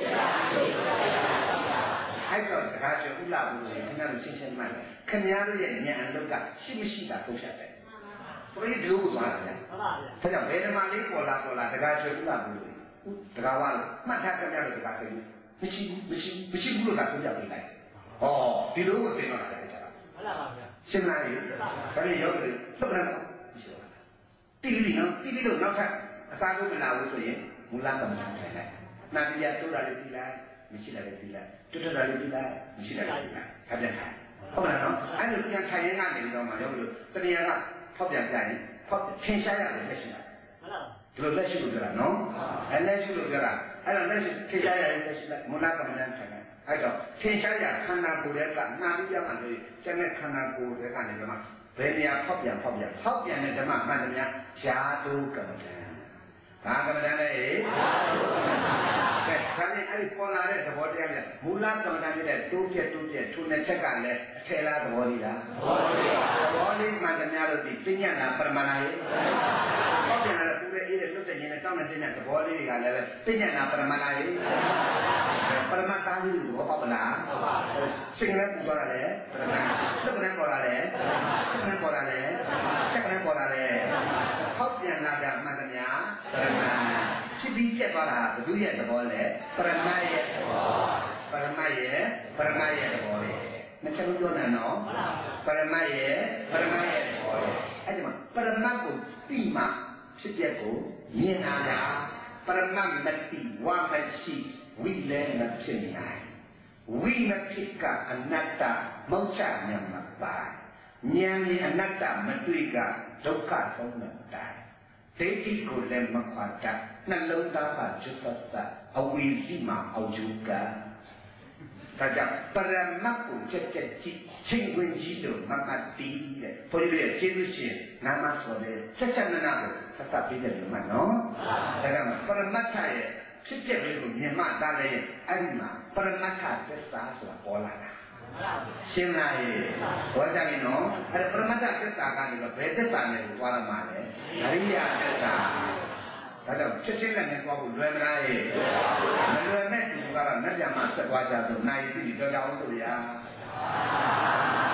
အဲ့တော့တခါကျဥလာဘူးလို့ခင်ဗျားတို့ရှင်းရှင်းမှတ်တယ်ခင်ဗျားတို့ရဲ့ဉာဏ်အလုပ်ကရှိမရှိတာသုံးချက်တယ်ဘယ်လိုလုပ်သွားလဲဟုတ်ပါဗျာဒါကြောင့်ဘယ်ဓမ္မလေးပေါ်လာတခါကျဥလာဘူးလို့တခါဝါလို့မှတ်ထားခင်ဗျားတို့တခါဆိုမရှိဘူးလို့ကသုံးချက်ပေးလိုက်ဟောဒီလိုကိုသင်တော့တာလေဟုတ်လားပါဗျာရှင်းလားရေဒါနဲ့ရောက်တယ်သုတ်တယ်မရှိတော့ဘူးတိတိနော်တိတိလို့နောက်ထပ်အစားထုတ်မလာဘူးဆိုရင်မူလကမ္မဋ္ဌာန်းထိုင်လိုက်နာတိယတိုးတာလေးပြီးလိုက်မရှိတာလေးပြီးလိုက်တွတ်တာလေးပြီးလိုက်မရှိတာလေးပြီးလိုက်ခပ်ပြန်ထိုင်ဟုတ်လားနော်အဲ့လိုပြန်ထိုင်ရင်ကနေတော့မှရောက်လို့တဏှာကဖောက်ပြန်ကြရင်ဖောက်ထင်ရှားရတယ်လက်ရှိတာဟုတ်လားဒီလိုလက်ရှိလို့ပြောတာနော်အဲ့လက်ရှိလို့ပြောတာအဲ့တော့လက်ရှိထင်ရှားရတယ်လက်ရှိမူလကမ္မဋ္ဌာန်းထိုင်လိုက်အဲ့တော့ထင်ရှားရခန္ဓာကိုယ်ရဲ့ကနာပြီးရမှလို့ကျန်တဲ့ခန္ဓာကိုယ်ရဲ့ကနေဓမ္မဘယ်နေရာဖောက်ပြန်တဲ့ဓမ္မမှန်တယ်များဇာတုကမ္မဋ္ဌာန်းဘာကမ္မဋ္ဌာန်းလဲကဲဒါနဲ့အဲ့ဒီပေါ်လာတဲ့သဘောတရားနဲ့မူလကမ္မဋ္ဌာန်းရဲ့တိုးပြက်ထိုနှစ်ချက်ကလည်းအထယ်လားသဘောလေးလားသဘောလေးမှန်တယ်များလို့ဒီပညာနာပရမလာရဲ့ဖောက်ပြန်လာတဲ့ပူတဲ့အေးတဲ့လွတ်တဲ့ခြင်းနဲ့တောင်းတဲ့သဘောလေးတွေကလည်းပညာနာပရမလာရဲ့ပရမတားကြီးကိုပေါ့ပလားစိတ်နဲ့ပူသွားတာလေပရမသုတ်နဲ့ပေါ်လာတယ်စိတ်နဲ့ပေါ်လာတယ်စက်ကနဲ့ပေါ်လာတယ်ဟောက်ပြန်လာတာမှန်သမျှပရမဖြစ်ပြီးပြတ်သွားတာဘုရားရဲ့သဘောလေပရမရဲ့သဘောပရမရဲ့သဘောလေမချက်လို့ပြောနေနော်ပရမရဲ့သဘောလေအဲ့ဒီမှာပရမကိုပြီးမှဖြစ်ပြကိုမြင်လာတာပရမမတိဝါမရှိဝိလည်းမဖြစ်နိုင်ဝိမဖြစ်ကအနတ္တမောချဉာဏ်မပါဉာဏ်နဲ့အနတ္တမတွေ့ကဒုက္ခဆုံးမှာတိုင်ဒိဋ္ဌိကိုလည်းမခွာတတ်နှလုံးသားကကျွတ်သက်အဝိဇ္ဇမှာအောင်ကျုကဒါကြောင့်ပရမတ်ကိုချက်ကြည့်ချင်းဝင်ကြီးလို့မမတ်တီးတဲ့ဘုရားရဲ့ကျေးဇူးရှင်နာမဆိုတဲ့ဆက်နနာကိုသတ်ပြီးတယ်လို့မှနော်ဒါကြောင့်ပရမတ်ရဲ့ဖြစ်ပြလေးကိုမြင်မှသာလေအဲ့ဒီမှာပရမတ်သစ္စာဆိုတာပေါ်လာတာရှင်းလားရေဘောကြပြီနော်အဲ့ပရမတ်သစ္စာကနေတော့ဘယ်သစ္စာနဲ့ကိုသွားရမှာလဲအရိယသစ္စာဒါကြောင့်ချက်ချင်းလက်နဲ့သွားဖို့လွယ်မလားရေမလွယ်မဲ့သူကတော့လက်ပြန်မှာဆက်သွားကြဆိုနိုင်ပြီကြောက်ကြအောင်ဆိုရ